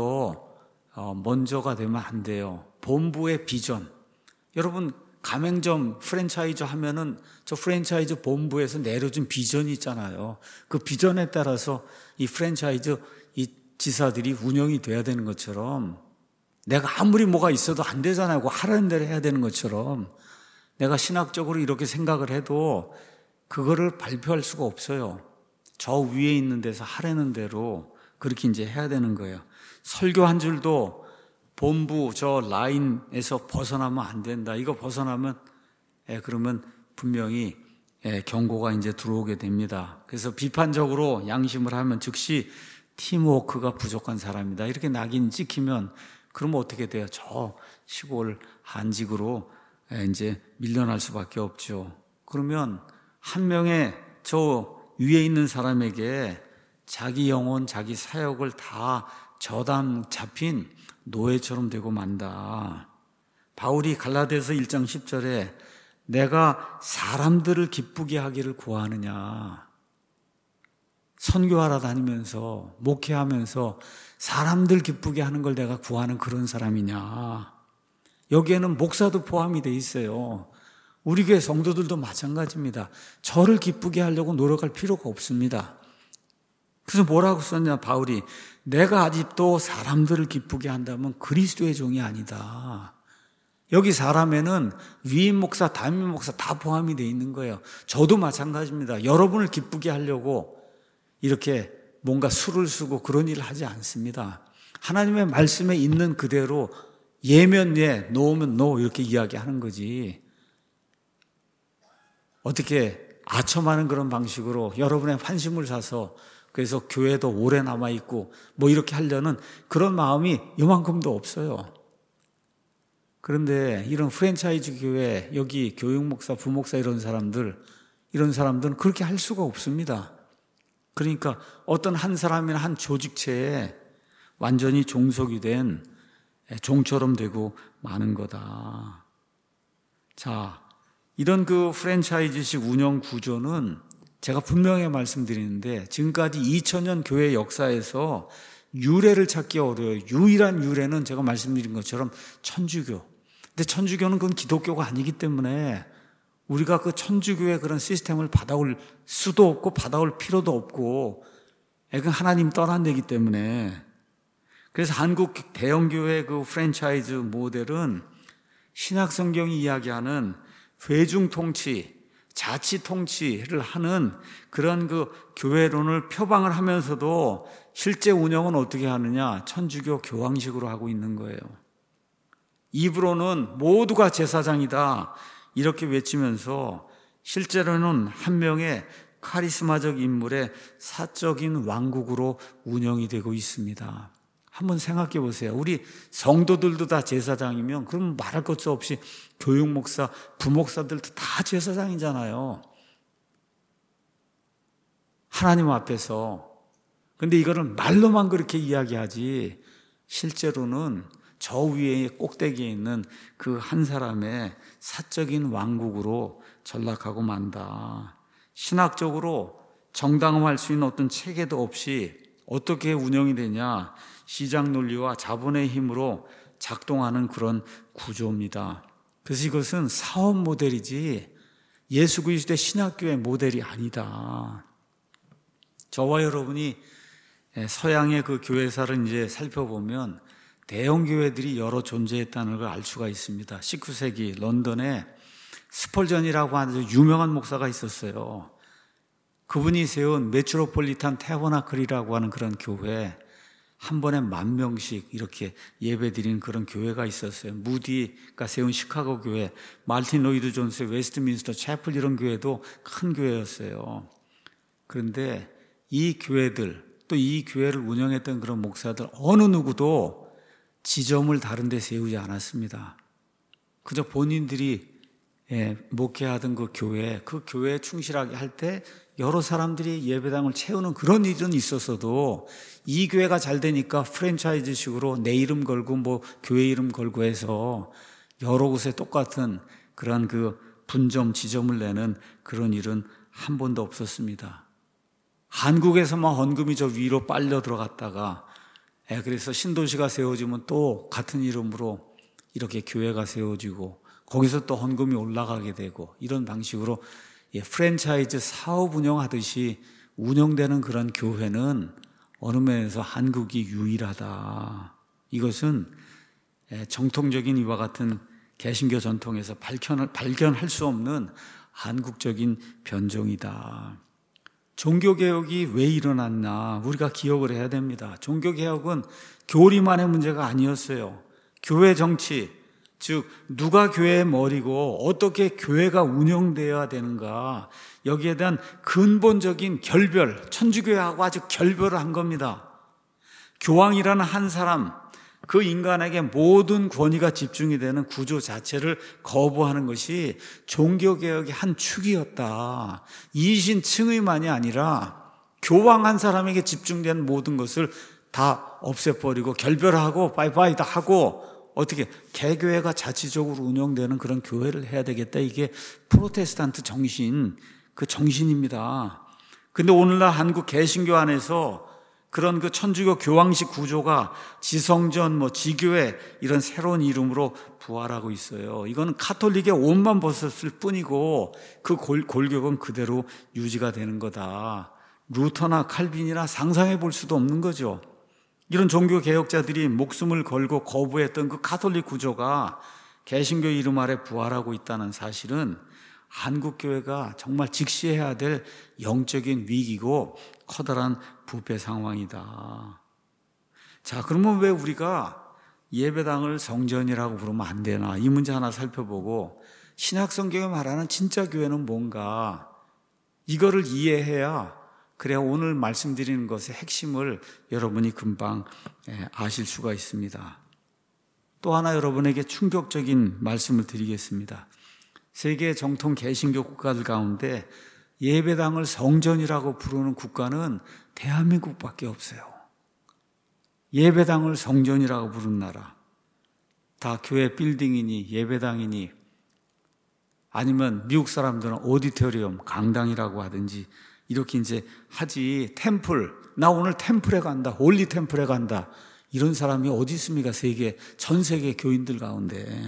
먼저가 되면 안 돼요. 본부의 비전. 여러분 가맹점 프랜차이즈 하면은 저 프랜차이즈 본부에서 내려준 비전이 있잖아요. 그 비전에 따라서 이 프랜차이즈 이 지사들이 운영이 돼야 되는 것처럼 내가 아무리 뭐가 있어도 안 되잖아요. 그거 하라는 대로 해야 되는 것처럼 내가 신학적으로 이렇게 생각을 해도 그거를 발표할 수가 없어요. 저 위에 있는 데서 하라는 대로 그렇게 이제 해야 되는 거예요. 설교 한 줄도 본부 저 라인에서 벗어나면 안 된다. 이거 벗어나면 그러면 분명히 경고가 이제 들어오게 됩니다. 그래서 비판적으로 양심을 하면 즉시 팀워크가 부족한 사람이다. 이렇게 낙인 찍히면 그러면 어떻게 돼요? 저 시골 한직으로 이제 밀려날 수밖에 없죠. 그러면 한 명의 저 위에 있는 사람에게 자기 영혼, 자기 사역을 다 저당 잡힌 노예처럼 되고 만다. 바울이 갈라디아서 1장 10절에 내가 사람들을 기쁘게 하기를 구하느냐. 선교하러 다니면서 목회하면서 사람들 기쁘게 하는 걸 내가 구하는 그런 사람이냐. 여기에는 목사도 포함이 돼 있어요. 우리 교회 성도들도 마찬가지입니다. 저를 기쁘게 하려고 노력할 필요가 없습니다. 그래서 뭐라고 썼냐 바울이 내가 아직도 사람들을 기쁘게 한다면 그리스도의 종이 아니다. 여기 사람에는 위임 목사, 담임 목사 다 포함이 되어 있는 거예요. 저도 마찬가지입니다. 여러분을 기쁘게 하려고 이렇게 뭔가 수를 쓰고 그런 일을 하지 않습니다. 하나님의 말씀에 있는 그대로 예면 예, 노면 노 이렇게 이야기하는 거지. 어떻게 아첨하는 그런 방식으로 여러분의 환심을 사서 그래서 교회도 오래 남아있고 뭐 이렇게 하려는 그런 마음이 요만큼도 없어요. 그런데 이런 프랜차이즈 교회, 여기 교육목사, 부목사 이런 사람들은 그렇게 할 수가 없습니다. 그러니까 어떤 한 사람이나 한 조직체에 완전히 종속이 된 종처럼 되고 마는 거다. 자, 이런 그 프랜차이즈식 운영 구조는 제가 분명히 말씀드리는데 지금까지 2000년 교회 역사에서 유래를 찾기 어려워요. 유일한 유래는 제가 말씀드린 것처럼 천주교. 근데 천주교는 그건 기독교가 아니기 때문에 우리가 그 천주교의 그런 시스템을 받아올 수도 없고 받아올 필요도 없고 그건 하나님 떠난 데기 때문에 그래서 한국 대형교회 그 프랜차이즈 모델은 신약성경이 이야기하는 회중통치, 자치통치를 하는 그런 그 교회론을 표방을 하면서도 실제 운영은 어떻게 하느냐? 천주교 교황식으로 하고 있는 거예요. 입으로는 모두가 제사장이다 이렇게 외치면서 실제로는 한 명의 카리스마적 인물의 사적인 왕국으로 운영이 되고 있습니다. 한번 생각해 보세요. 우리 성도들도 다 제사장이면 그럼 말할 것도 없이 교육목사, 부목사들도 다 제사장이잖아요. 하나님 앞에서. 근데 이거를 말로만 그렇게 이야기하지 실제로는 저 위에 꼭대기에 있는 그 한 사람의 사적인 왕국으로 전락하고 만다. 신학적으로 정당화할 수 있는 어떤 체계도 없이 어떻게 운영이 되냐? 시장 논리와 자본의 힘으로 작동하는 그런 구조입니다. 그래서 이것은 사업 모델이지 예수 그리스도의 신학교의 모델이 아니다. 저와 여러분이 서양의 그 교회사를 이제 살펴보면 대형 교회들이 여러 존재했다는 걸 알 수가 있습니다. 19세기 런던에 스펄전이라고 하는 유명한 목사가 있었어요. 그분이 세운 메트로폴리탄 태버나클이라고 하는 그런 교회, 한 번에 10,000명씩 이렇게 예배드리는 그런 교회가 있었어요. 무디가 세운 시카고 교회, 말틴 로이드 존스의 웨스트민스터 채플 이런 교회도 큰 교회였어요. 그런데 이 교회들, 또 이 교회를 운영했던 그런 목사들 어느 누구도 지점을 다른 데 세우지 않았습니다. 그저 본인들이 목회하던 그 교회에 충실하게 할 때 여러 사람들이 예배당을 채우는 그런 일은 있었어도 이 교회가 잘 되니까 프랜차이즈식으로 내 이름 걸고 뭐 교회 이름 걸고 해서 여러 곳에 똑같은 그런 그 분점, 지점을 내는 그런 일은 한 번도 없었습니다. 한국에서만 헌금이 저 위로 빨려 들어갔다가 그래서 신도시가 세워지면 또 같은 이름으로 이렇게 교회가 세워지고 거기서 또 헌금이 올라가게 되고 이런 방식으로 프랜차이즈 사업 운영하듯이 운영되는 그런 교회는 어느 면에서 한국이 유일하다. 이것은 정통적인 이와 같은 개신교 전통에서 발견할 수 없는 한국적인 변종이다. 종교개혁이 왜 일어났나 우리가 기억을 해야 됩니다. 종교개혁은 교리만의 문제가 아니었어요. 교회 정치, 즉 누가 교회의 머리고 어떻게 교회가 운영되어야 되는가, 여기에 대한 근본적인 결별, 천주교회하고 아주 결별을 한 겁니다. 교황이라는 한 사람, 그 인간에게 모든 권위가 집중이 되는 구조 자체를 거부하는 것이 종교개혁의 한 축이었다. 이신 층의만이 아니라 교황 한 사람에게 집중된 모든 것을 다 없애버리고 결별하고 바이바이 다 하고 어떻게 개교회가 자치적으로 운영되는 그런 교회를 해야 되겠다. 이게 프로테스탄트 정신, 그 정신입니다. 근데 오늘날 한국 개신교 안에서 그런 그 천주교 교황식 구조가 지성전, 지교회 이런 새로운 이름으로 부활하고 있어요. 이거는 카톨릭의 옷만 벗었을 뿐이고 그 골격은 그대로 유지가 되는 거다. 루터나 칼빈이나 상상해 볼 수도 없는 거죠. 이런 종교 개혁자들이 목숨을 걸고 거부했던 그 카톨릭 구조가 개신교 이름 아래 부활하고 있다는 사실은 한국 교회가 정말 직시해야 될 영적인 위기고 커다란 부패 상황이다. 자, 그러면 왜 우리가 예배당을 성전이라고 부르면 안 되나? 이 문제 하나 살펴보고 신약 성경에 말하는 진짜 교회는 뭔가 이거를 이해해야 그래야 오늘 말씀드리는 것의 핵심을 여러분이 금방 아실 수가 있습니다. 또 하나 여러분에게 충격적인 말씀을 드리겠습니다. 세계 정통 개신교 국가들 가운데 예배당을 성전이라고 부르는 국가는 대한민국밖에 없어요. 예배당을 성전이라고 부르는 나라. 다 교회 빌딩이니 예배당이니 아니면 미국 사람들은 오디토리엄, 강당이라고 하든지 이렇게 이제 하지. 템플, 나 오늘 템플에 간다, 홀리 템플에 간다, 이런 사람이 어디 있습니까? 전 세계 교인들 가운데.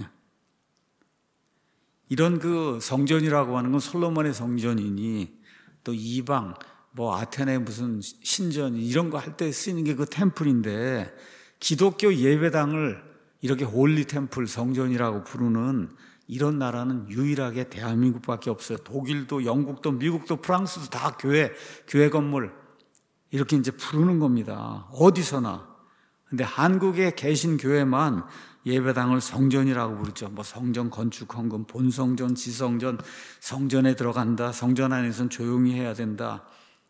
이런 그 성전이라고 하는 건 솔로몬의 성전이니 또 이방 아테네 무슨 신전 이런 거 할 때 쓰이는 게 그 템플인데, 기독교 예배당을 이렇게 홀리 템플, 성전이라고 부르는 이런 나라는 유일하게 대한민국밖에 없어요. 독일도, 영국도, 미국도, 프랑스도 다 교회 건물 이렇게 이제 부르는 겁니다. 어디서나. 근데 한국에 계신 교회만 예배당을 성전이라고 부르죠. 성전 건축 헌금, 본성전, 지성전, 성전에 들어간다, 성전 안에서는 조용히 해야 된다.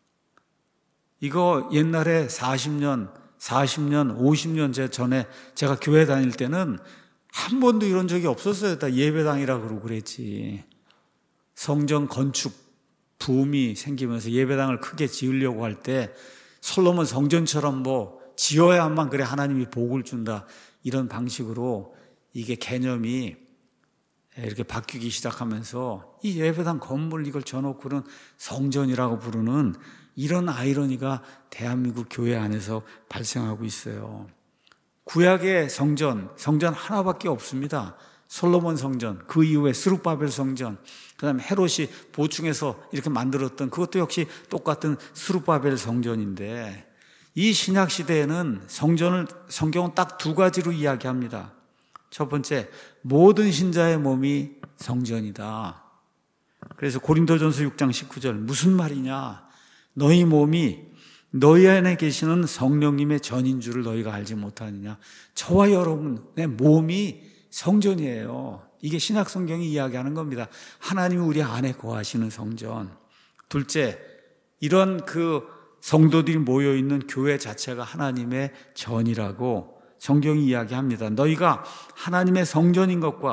이거 옛날에 40년, 50년 전에 제가 교회 다닐 때는 한 번도 이런 적이 없었어요. 다 예배당이라고 그러고 그랬지. 성전 건축 붐이 생기면서 예배당을 크게 지으려고 할 때 솔로몬 성전처럼 지어야만 그래 하나님이 복을 준다, 이런 방식으로 이게 개념이 이렇게 바뀌기 시작하면서 이 예배당 건물 이걸 져놓고는 성전이라고 부르는 이런 아이러니가 대한민국 교회 안에서 발생하고 있어요. 구약의 성전 하나밖에 없습니다. 솔로몬 성전, 그 이후에 스룹바벨 성전, 그 다음에 헤롯이 보충해서 이렇게 만들었던 그것도 역시 똑같은 스룹바벨 성전인데, 이 신약 시대에는 성경은 딱 두 가지로 이야기합니다. 첫 번째, 모든 신자의 몸이 성전이다. 그래서 고린도전서 6장 19절 무슨 말이냐? 너희 몸이 너희 안에 계시는 성령님의 전인 줄을 너희가 알지 못하느냐? 저와 여러분의 몸이 성전이에요. 이게 신약 성경이 이야기하는 겁니다. 하나님이 우리 안에 거하시는 성전. 둘째, 이런 그 성도들이 모여있는 교회 자체가 하나님의 전이라고 성경이 이야기합니다. 너희가 하나님의 성전인 것과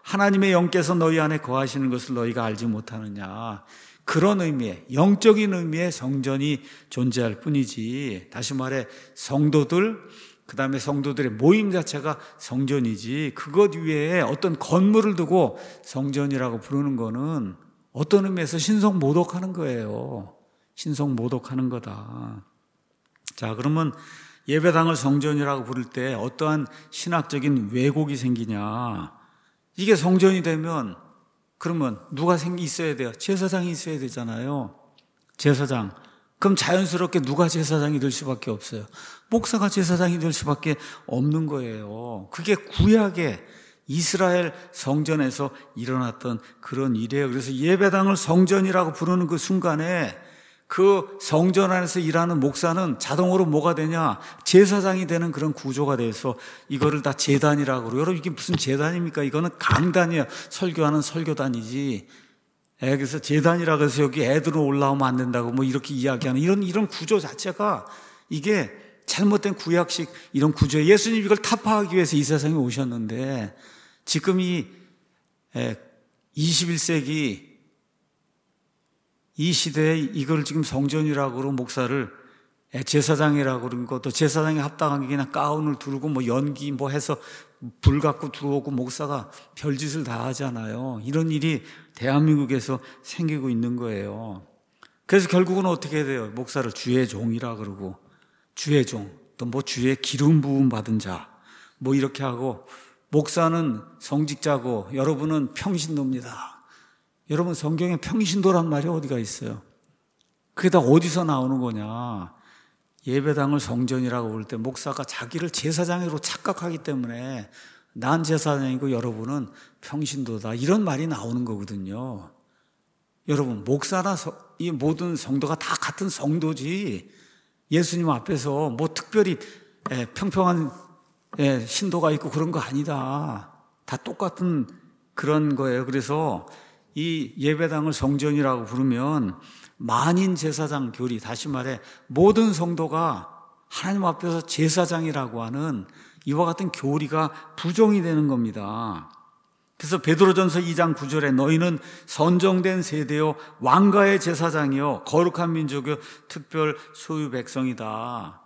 하나님의 영께서 너희 안에 거하시는 것을 너희가 알지 못하느냐. 그런 의미의, 영적인 의미의 성전이 존재할 뿐이지, 다시 말해 성도들, 그 다음에 성도들의 모임 자체가 성전이지, 그것 위에 어떤 건물을 두고 성전이라고 부르는 거는 어떤 의미에서 신성모독하는 거예요. 신성모독하는 거다. 자, 그러면 예배당을 성전이라고 부를 때 어떠한 신학적인 왜곡이 생기냐. 이게 성전이 되면 그러면 누가 있어야 돼요? 제사장이 있어야 되잖아요. 제사장. 그럼 자연스럽게 누가 제사장이 될 수밖에 없어요? 목사가 제사장이 될 수밖에 없는 거예요. 그게 구약의 이스라엘 성전에서 일어났던 그런 일이에요. 그래서 예배당을 성전이라고 부르는 그 순간에 그 성전 안에서 일하는 목사는 자동으로 뭐가 되냐? 제사장이 되는 그런 구조가 돼서 이거를 다 제단이라고 그러고, 여러분 이게 무슨 제단입니까? 이거는 강단이에요. 설교하는 설교단이지. 그래서 제단이라고 해서 여기 애들은 올라오면 안 된다고 뭐 이렇게 이야기하는 이런 구조 자체가 이게 잘못된 구약식 이런 구조예요. 예수님 이걸 타파하기 위해서 이 세상에 오셨는데, 지금 이 21세기 이 시대에 이걸 지금 성전이라고 그러고 목사를 제사장이라고 그러는 것도, 제사장에 합당하게 그냥 가운을 두르고 뭐 연기 뭐 해서 불 갖고 들어오고 목사가 별짓을 다 하잖아요. 이런 일이 대한민국에서 생기고 있는 거예요. 그래서 결국은 어떻게 해야 돼요? 목사를 주의 종이라 그러고, 주의 종, 또 뭐 주의 기름 부음 받은 자, 뭐 이렇게 하고, 목사는 성직자고 여러분은 평신도입니다. 여러분 성경에 평신도란 말이 어디가 있어요? 그게 다 어디서 나오는 거냐? 예배당을 성전이라고 부를 때 목사가 자기를 제사장으로 착각하기 때문에 난 제사장이고 여러분은 평신도다, 이런 말이 나오는 거거든요. 여러분 목사나 이 모든 성도가 다 같은 성도지, 예수님 앞에서 뭐 특별히 평평한 신도가 있고 그런 거 아니다. 다 똑같은 그런 거예요. 그래서 이 예배당을 성전이라고 부르면 만인 제사장 교리, 다시 말해 모든 성도가 하나님 앞에서 제사장이라고 하는 이와 같은 교리가 부정이 되는 겁니다. 그래서 베드로전서 2장 9절에 너희는 선정된 세대요 왕가의 제사장이요 거룩한 민족이요 특별 소유 백성이다.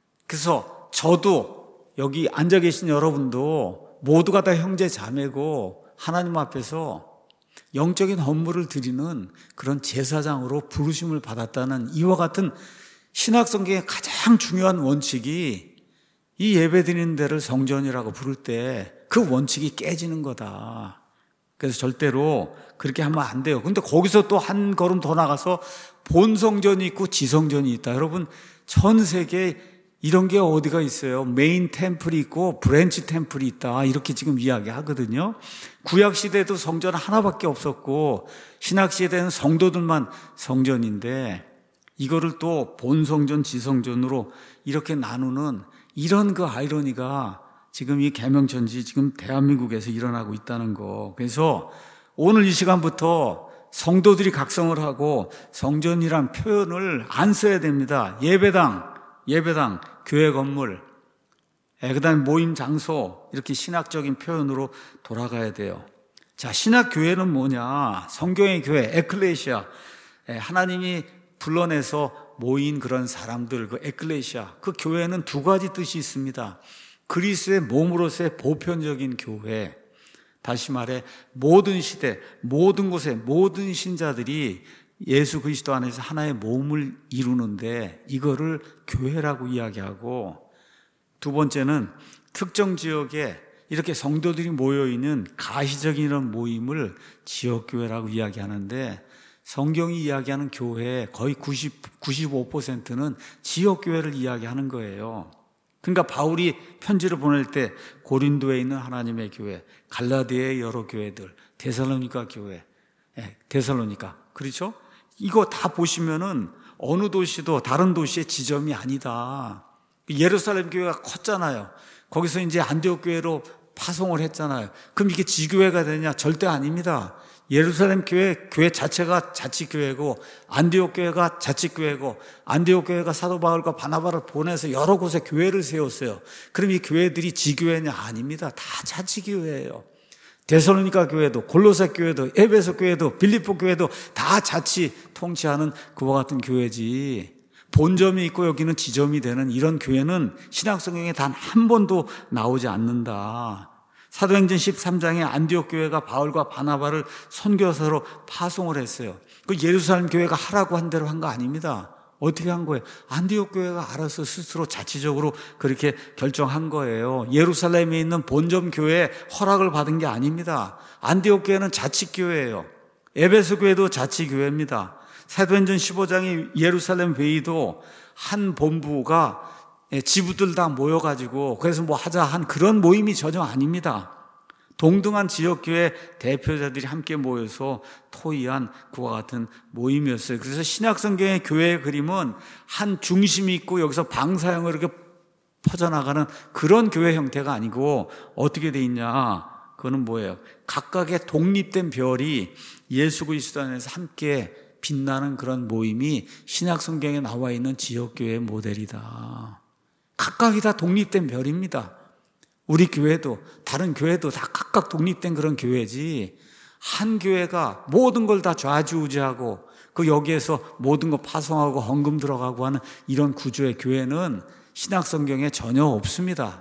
그래서 저도 여기 앉아 계신 여러분도 모두가 다 형제 자매고 하나님 앞에서 영적인 헌물을 드리는 그런 제사장으로 부르심을 받았다는 이와 같은 신학성경의 가장 중요한 원칙이, 이 예배드리는 데를 성전이라고 부를 때 그 원칙이 깨지는 거다. 그래서 절대로 그렇게 하면 안 돼요. 근데 거기서 또 한 걸음 더 나가서 본성전이 있고 지성전이 있다. 여러분 전 세계에 이런 게 어디가 있어요? 메인 템플이 있고 브랜치 템플이 있다, 이렇게 지금 이야기하거든요. 구약시대에도 성전 하나밖에 없었고 신학시대에는 성도들만 성전인데, 이거를 또 본성전 지성전으로 이렇게 나누는 이런 그 아이러니가 지금 이 계명천지 지금 대한민국에서 일어나고 있다는 거. 그래서 오늘 이 시간부터 성도들이 각성을 하고 성전이란 표현을 안 써야 됩니다. 예배당, 교회 건물, 그다음에 모임 장소, 이렇게 신학적인 표현으로 돌아가야 돼요. 자, 신학 교회는 뭐냐? 성경의 교회, 에클레시아, 하나님이 불러내서 모인 그런 사람들, 그 에클레시아, 그 교회는 두 가지 뜻이 있습니다. 그리스도의 몸으로서의 보편적인 교회, 다시 말해 모든 시대, 모든 곳에 모든 신자들이 예수 그리스도 안에서 하나의 몸을 이루는데 이거를 교회라고 이야기하고, 두 번째는 특정 지역에 이렇게 성도들이 모여있는 가시적인 이런 모임을 지역교회라고 이야기하는데, 성경이 이야기하는 교회 거의 95%는 지역교회를 이야기하는 거예요. 그러니까 바울이 편지를 보낼 때 고린도에 있는 하나님의 교회, 갈라디아의 여러 교회들, 데살로니가 교회, 데살로니가, 그렇죠? 이거 다 보시면은 어느 도시도 다른 도시의 지점이 아니다. 예루살렘 교회가 컸잖아요. 거기서 이제 안디옥 교회로 파송을 했잖아요. 그럼 이게 지교회가 되냐? 절대 아닙니다. 예루살렘 교회 자체가 자치교회고, 안디옥 교회가 자치교회고, 안디옥 교회가 사도 바울과 바나바를 보내서 여러 곳에 교회를 세웠어요. 그럼 이 교회들이 지교회냐? 아닙니다. 다 자치교회예요. 데살로니가 교회도, 골로새 교회도, 에베소 교회도, 빌립보 교회도 다 자치 통치하는 그와 같은 교회지. 본점이 있고 여기는 지점이 되는 이런 교회는 신약성경에 단 한 번도 나오지 않는다. 사도행전 13장에 안디옥 교회가 바울과 바나바를 선교사로 파송을 했어요. 그 예루살렘 교회가 하라고 한 대로 한 거 아닙니다. 어떻게 한 거예요? 안디옥 교회가 알아서 스스로 자치적으로 그렇게 결정한 거예요. 예루살렘에 있는 본점 교회에 허락을 받은 게 아닙니다. 안디옥 교회는 자치교회예요. 에베소 교회도 자치교회입니다. 사도행전 15장의 예루살렘 회의도 한 본부가 지부들 다 모여가지고 그래서 뭐 하자 한 그런 모임이 전혀 아닙니다. 동등한 지역교회 대표자들이 함께 모여서 토의한 그와 같은 모임이었어요. 그래서 신약성경의 교회의 그림은 한 중심이 있고 여기서 방사형으로 이렇게 퍼져나가는 그런 교회 형태가 아니고 어떻게 돼 있냐? 그거는 뭐예요? 각각의 독립된 별이 예수 그리스도 안에서 함께 빛나는 그런 모임이 신약성경에 나와 있는 지역교회의 모델이다. 각각이 다 독립된 별입니다. 우리 교회도 다른 교회도 다 각각 독립된 그런 교회지 한 교회가 모든 걸 다 좌지우지하고 그 여기에서 모든 거 파송하고 헌금 들어가고 하는 이런 구조의 교회는 신약성경에 전혀 없습니다.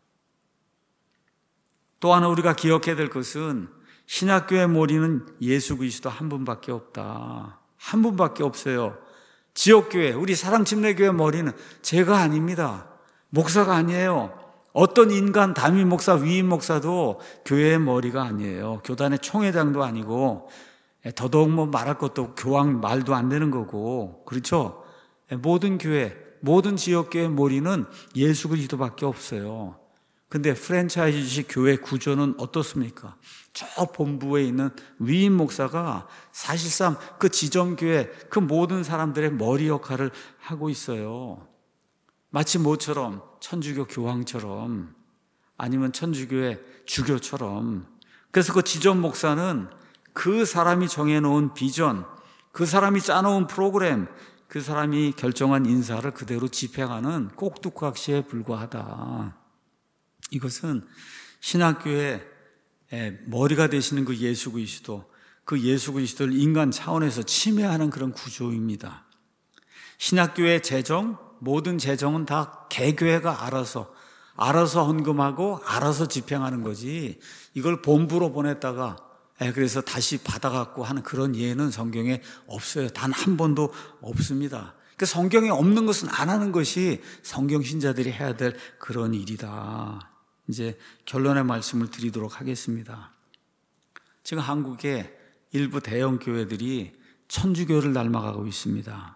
또 하나 우리가 기억해야 될 것은 신약교회 머리는 예수 그리스도 한 분밖에 없다. 한 분밖에 없어요. 지역교회, 우리 사랑침례교회 머리는 제가 아닙니다. 목사가 아니에요. 어떤 인간 담임 목사, 위임 목사도 교회의 머리가 아니에요. 교단의 총회장도 아니고 더더욱 뭐 말할 것도 없고 교황 말도 안 되는 거고 그렇죠? 모든 교회, 모든 지역교회의 머리는 예수 그리스도밖에 없어요. 근데 프랜차이즈식 교회 구조는 어떻습니까? 저 본부에 있는 위임 목사가 사실상 그 지점교회 그 모든 사람들의 머리 역할을 하고 있어요. 마치 뭐처럼 천주교 교황처럼 아니면 천주교의 주교처럼. 그래서 그 지점 목사는 그 사람이 정해놓은 비전, 그 사람이 짜놓은 프로그램, 그 사람이 결정한 인사를 그대로 집행하는 꼭두각시에 불과하다. 이것은 신학교의 머리가 되시는 그 예수 그리스도, 그 예수 그리스도를 인간 차원에서 침해하는 그런 구조입니다. 신학교의 재정, 모든 재정은 다 개교회가 알아서 헌금하고 알아서 집행하는 거지 이걸 본부로 보냈다가 그래서 다시 받아갖고 하는 그런 예는 성경에 없어요. 단 한 번도 없습니다. 그러니까 성경에 없는 것은 안 하는 것이 성경 신자들이 해야 될 그런 일이다. 이제 결론의 말씀을 드리도록 하겠습니다. 지금 한국의 일부 대형 교회들이 천주교를 닮아가고 있습니다.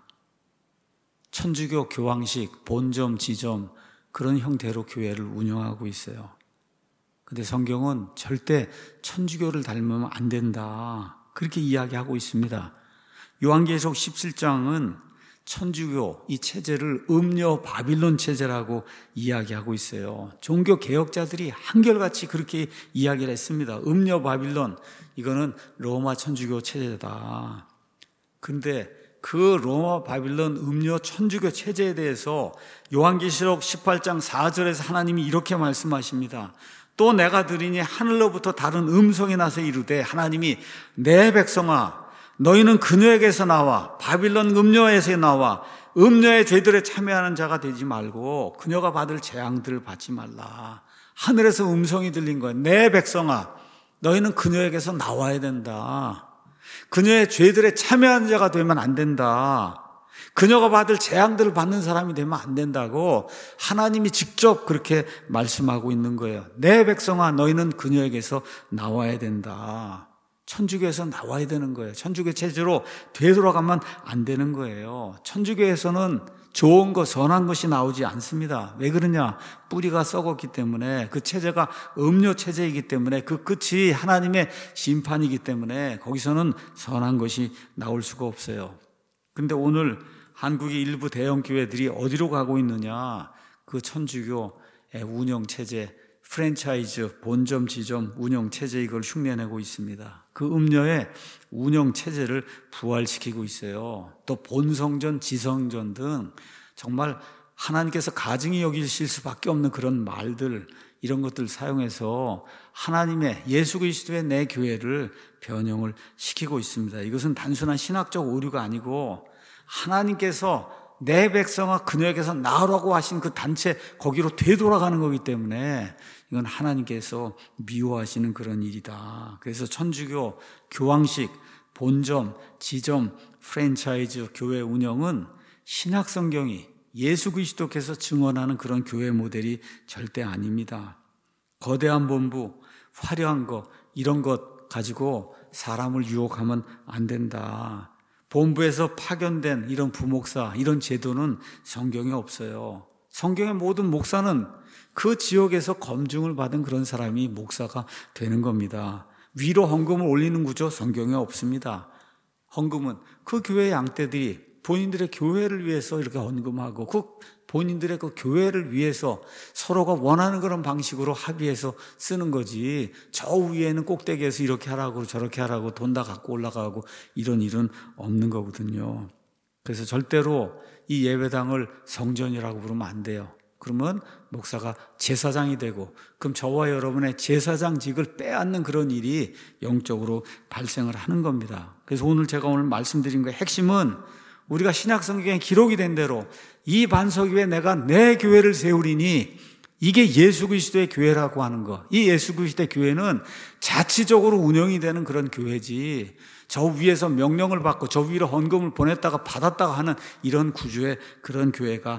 천주교 교황식, 본점, 지점 그런 형태로 교회를 운영하고 있어요. 근데 성경은 절대 천주교를 닮으면 안 된다. 그렇게 이야기하고 있습니다. 요한계시록 17장은 천주교 이 체제를 음녀 바빌론 체제라고 이야기하고 있어요. 종교 개혁자들이 한결같이 그렇게 이야기를 했습니다. 음녀 바빌론, 이거는 로마 천주교 체제다. 근데 그 로마 바빌론 음료 천주교 체제에 대해서 요한계시록 18장 4절에서 하나님이 이렇게 말씀하십니다. 또 내가 들으니 하늘로부터 다른 음성이 나서 이르되 하나님이 내 백성아 너희는 그녀에게서 나와 바빌론 음녀에서 나와 음녀의 죄들에 참여하는 자가 되지 말고 그녀가 받을 재앙들을 받지 말라. 하늘에서 음성이 들린 거예요. 내 백성아 너희는 그녀에게서 나와야 된다. 그녀의 죄들에 참여하는 자가 되면 안 된다. 그녀가 받을 재앙들을 받는 사람이 되면 안 된다고 하나님이 직접 그렇게 말씀하고 있는 거예요. 내 백성아 너희는 그녀에게서 나와야 된다. 천주교에서 나와야 되는 거예요. 천주교 체제로 되돌아가면 안 되는 거예요. 천주교에서는 좋은 것, 선한 것이 나오지 않습니다. 왜 그러냐? 뿌리가 썩었기 때문에 그 체제가 음료 체제이기 때문에 그 끝이 하나님의 심판이기 때문에 거기서는 선한 것이 나올 수가 없어요. 근데 오늘 한국의 일부 대형 교회들이 어디로 가고 있느냐? 그 천주교의 운영 체제, 프랜차이즈, 본점, 지점, 운영 체제 이걸 흉내내고 있습니다. 그 음료의 운영 체제를 부활시키고 있어요. 또 본성전, 지성전 등 정말 하나님께서 가증히 여기실 수밖에 없는 그런 말들 이런 것들 사용해서 하나님의 예수 그리스도의 내 교회를 변형을 시키고 있습니다. 이것은 단순한 신학적 오류가 아니고 하나님께서 내 백성아 그녀에게서 나으라고 하신 그 단체 거기로 되돌아가는 거기 때문에 이건 하나님께서 미워하시는 그런 일이다. 그래서 천주교 교황식, 본점, 지점, 프랜차이즈 교회 운영은 신약 성경이 예수 그리스도께서 증언하는 그런 교회 모델이 절대 아닙니다. 거대한 본부, 화려한 것, 이런 것 가지고 사람을 유혹하면 안 된다. 본부에서 파견된 이런 부목사, 이런 제도는 성경에 없어요. 성경의 모든 목사는 그 지역에서 검증을 받은 그런 사람이 목사가 되는 겁니다. 위로 헌금을 올리는 구조 성경에 없습니다. 헌금은 그 교회의 양떼들이 본인들의 교회를 위해서 이렇게 헌금하고 그 본인들의 그 교회를 위해서 서로가 원하는 그런 방식으로 합의해서 쓰는 거지, 저 위에는 꼭대기에서 이렇게 하라고 저렇게 하라고 돈 다 갖고 올라가고 이런 일은 없는 거거든요. 그래서 절대로 이 예배당을 성전이라고 부르면 안 돼요. 그러면 목사가 제사장이 되고 그럼 저와 여러분의 제사장직을 빼앗는 그런 일이 영적으로 발생을 하는 겁니다. 그래서 제가 오늘 말씀드린 거의 핵심은 우리가 신약 성경에 기록이 된 대로 이 반석 위에 내가 내 교회를 세우리니 이게 예수 그리스도의 교회라고 하는 거. 이 예수 그리스도의 교회는 자치적으로 운영이 되는 그런 교회지 저 위에서 명령을 받고 저 위로 헌금을 보냈다가 받았다가 하는 이런 구조의 그런 교회가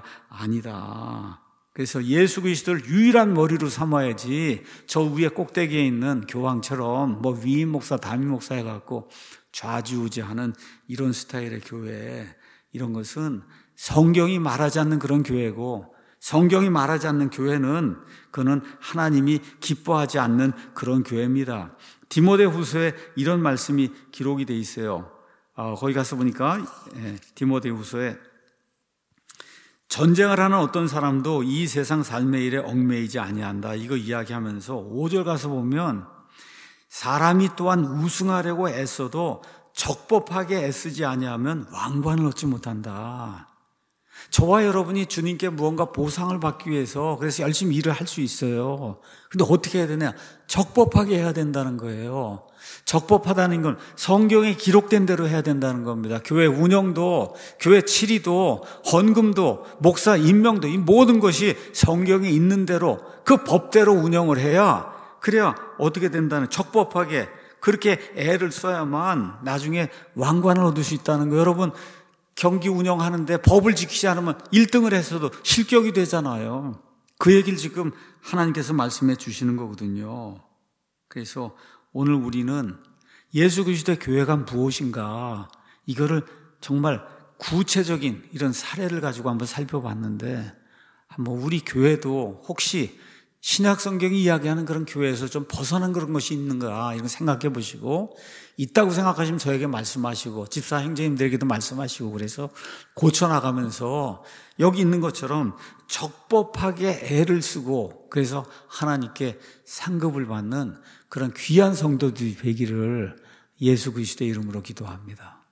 아니다. 그래서 예수 그리스도를 유일한 머리로 삼아야지 저 위에 꼭대기에 있는 교황처럼 뭐 위임 목사 담임 목사 해갖고 좌지우지하는 이런 스타일의 교회, 이런 것은 성경이 말하지 않는 그런 교회고, 성경이 말하지 않는 교회는 그는 하나님이 기뻐하지 않는 그런 교회입니다. 디모데후서에 이런 말씀이 기록이 돼 있어요. 거기 가서 보니까 디모데후서에 전쟁을 하는 어떤 사람도 이 세상 삶의 일에 얽매이지 아니한다, 이거 이야기하면서 5절 가서 보면 사람이 또한 우승하려고 애써도 적법하게 애쓰지 아니하면 왕관을 얻지 못한다. 저와 여러분이 주님께 무언가 보상을 받기 위해서 그래서 열심히 일을 할 수 있어요. 근데 어떻게 해야 되냐? 적법하게 해야 된다는 거예요. 적법하다는 건 성경에 기록된 대로 해야 된다는 겁니다. 교회 운영도, 교회 치리도, 헌금도, 목사 임명도, 이 모든 것이 성경에 있는 대로 그 법대로 운영을 해야, 그래야 어떻게 된다는, 적법하게 그렇게 애를 써야만 나중에 왕관을 얻을 수 있다는 거예요. 여러분, 경기 운영하는데 법을 지키지 않으면 1등을 했어도 실격이 되잖아요. 그 얘기를 지금 하나님께서 말씀해 주시는 거거든요. 그래서 오늘 우리는 예수 그리스도의 교회가 무엇인가, 이거를 정말 구체적인 이런 사례를 가지고 한번 살펴봤는데, 한번 우리 교회도 혹시 신약 성경이 이야기하는 그런 교회에서 좀 벗어난 그런 것이 있는가, 이런 생각해 보시고, 있다고 생각하시면 저에게 말씀하시고 집사 형제님들에게도 말씀하시고, 그래서 고쳐나가면서 여기 있는 것처럼 적법하게 애를 쓰고 그래서 하나님께 상급을 받는 그런 귀한 성도들이 되기를 예수 그리스도의 이름으로 기도합니다.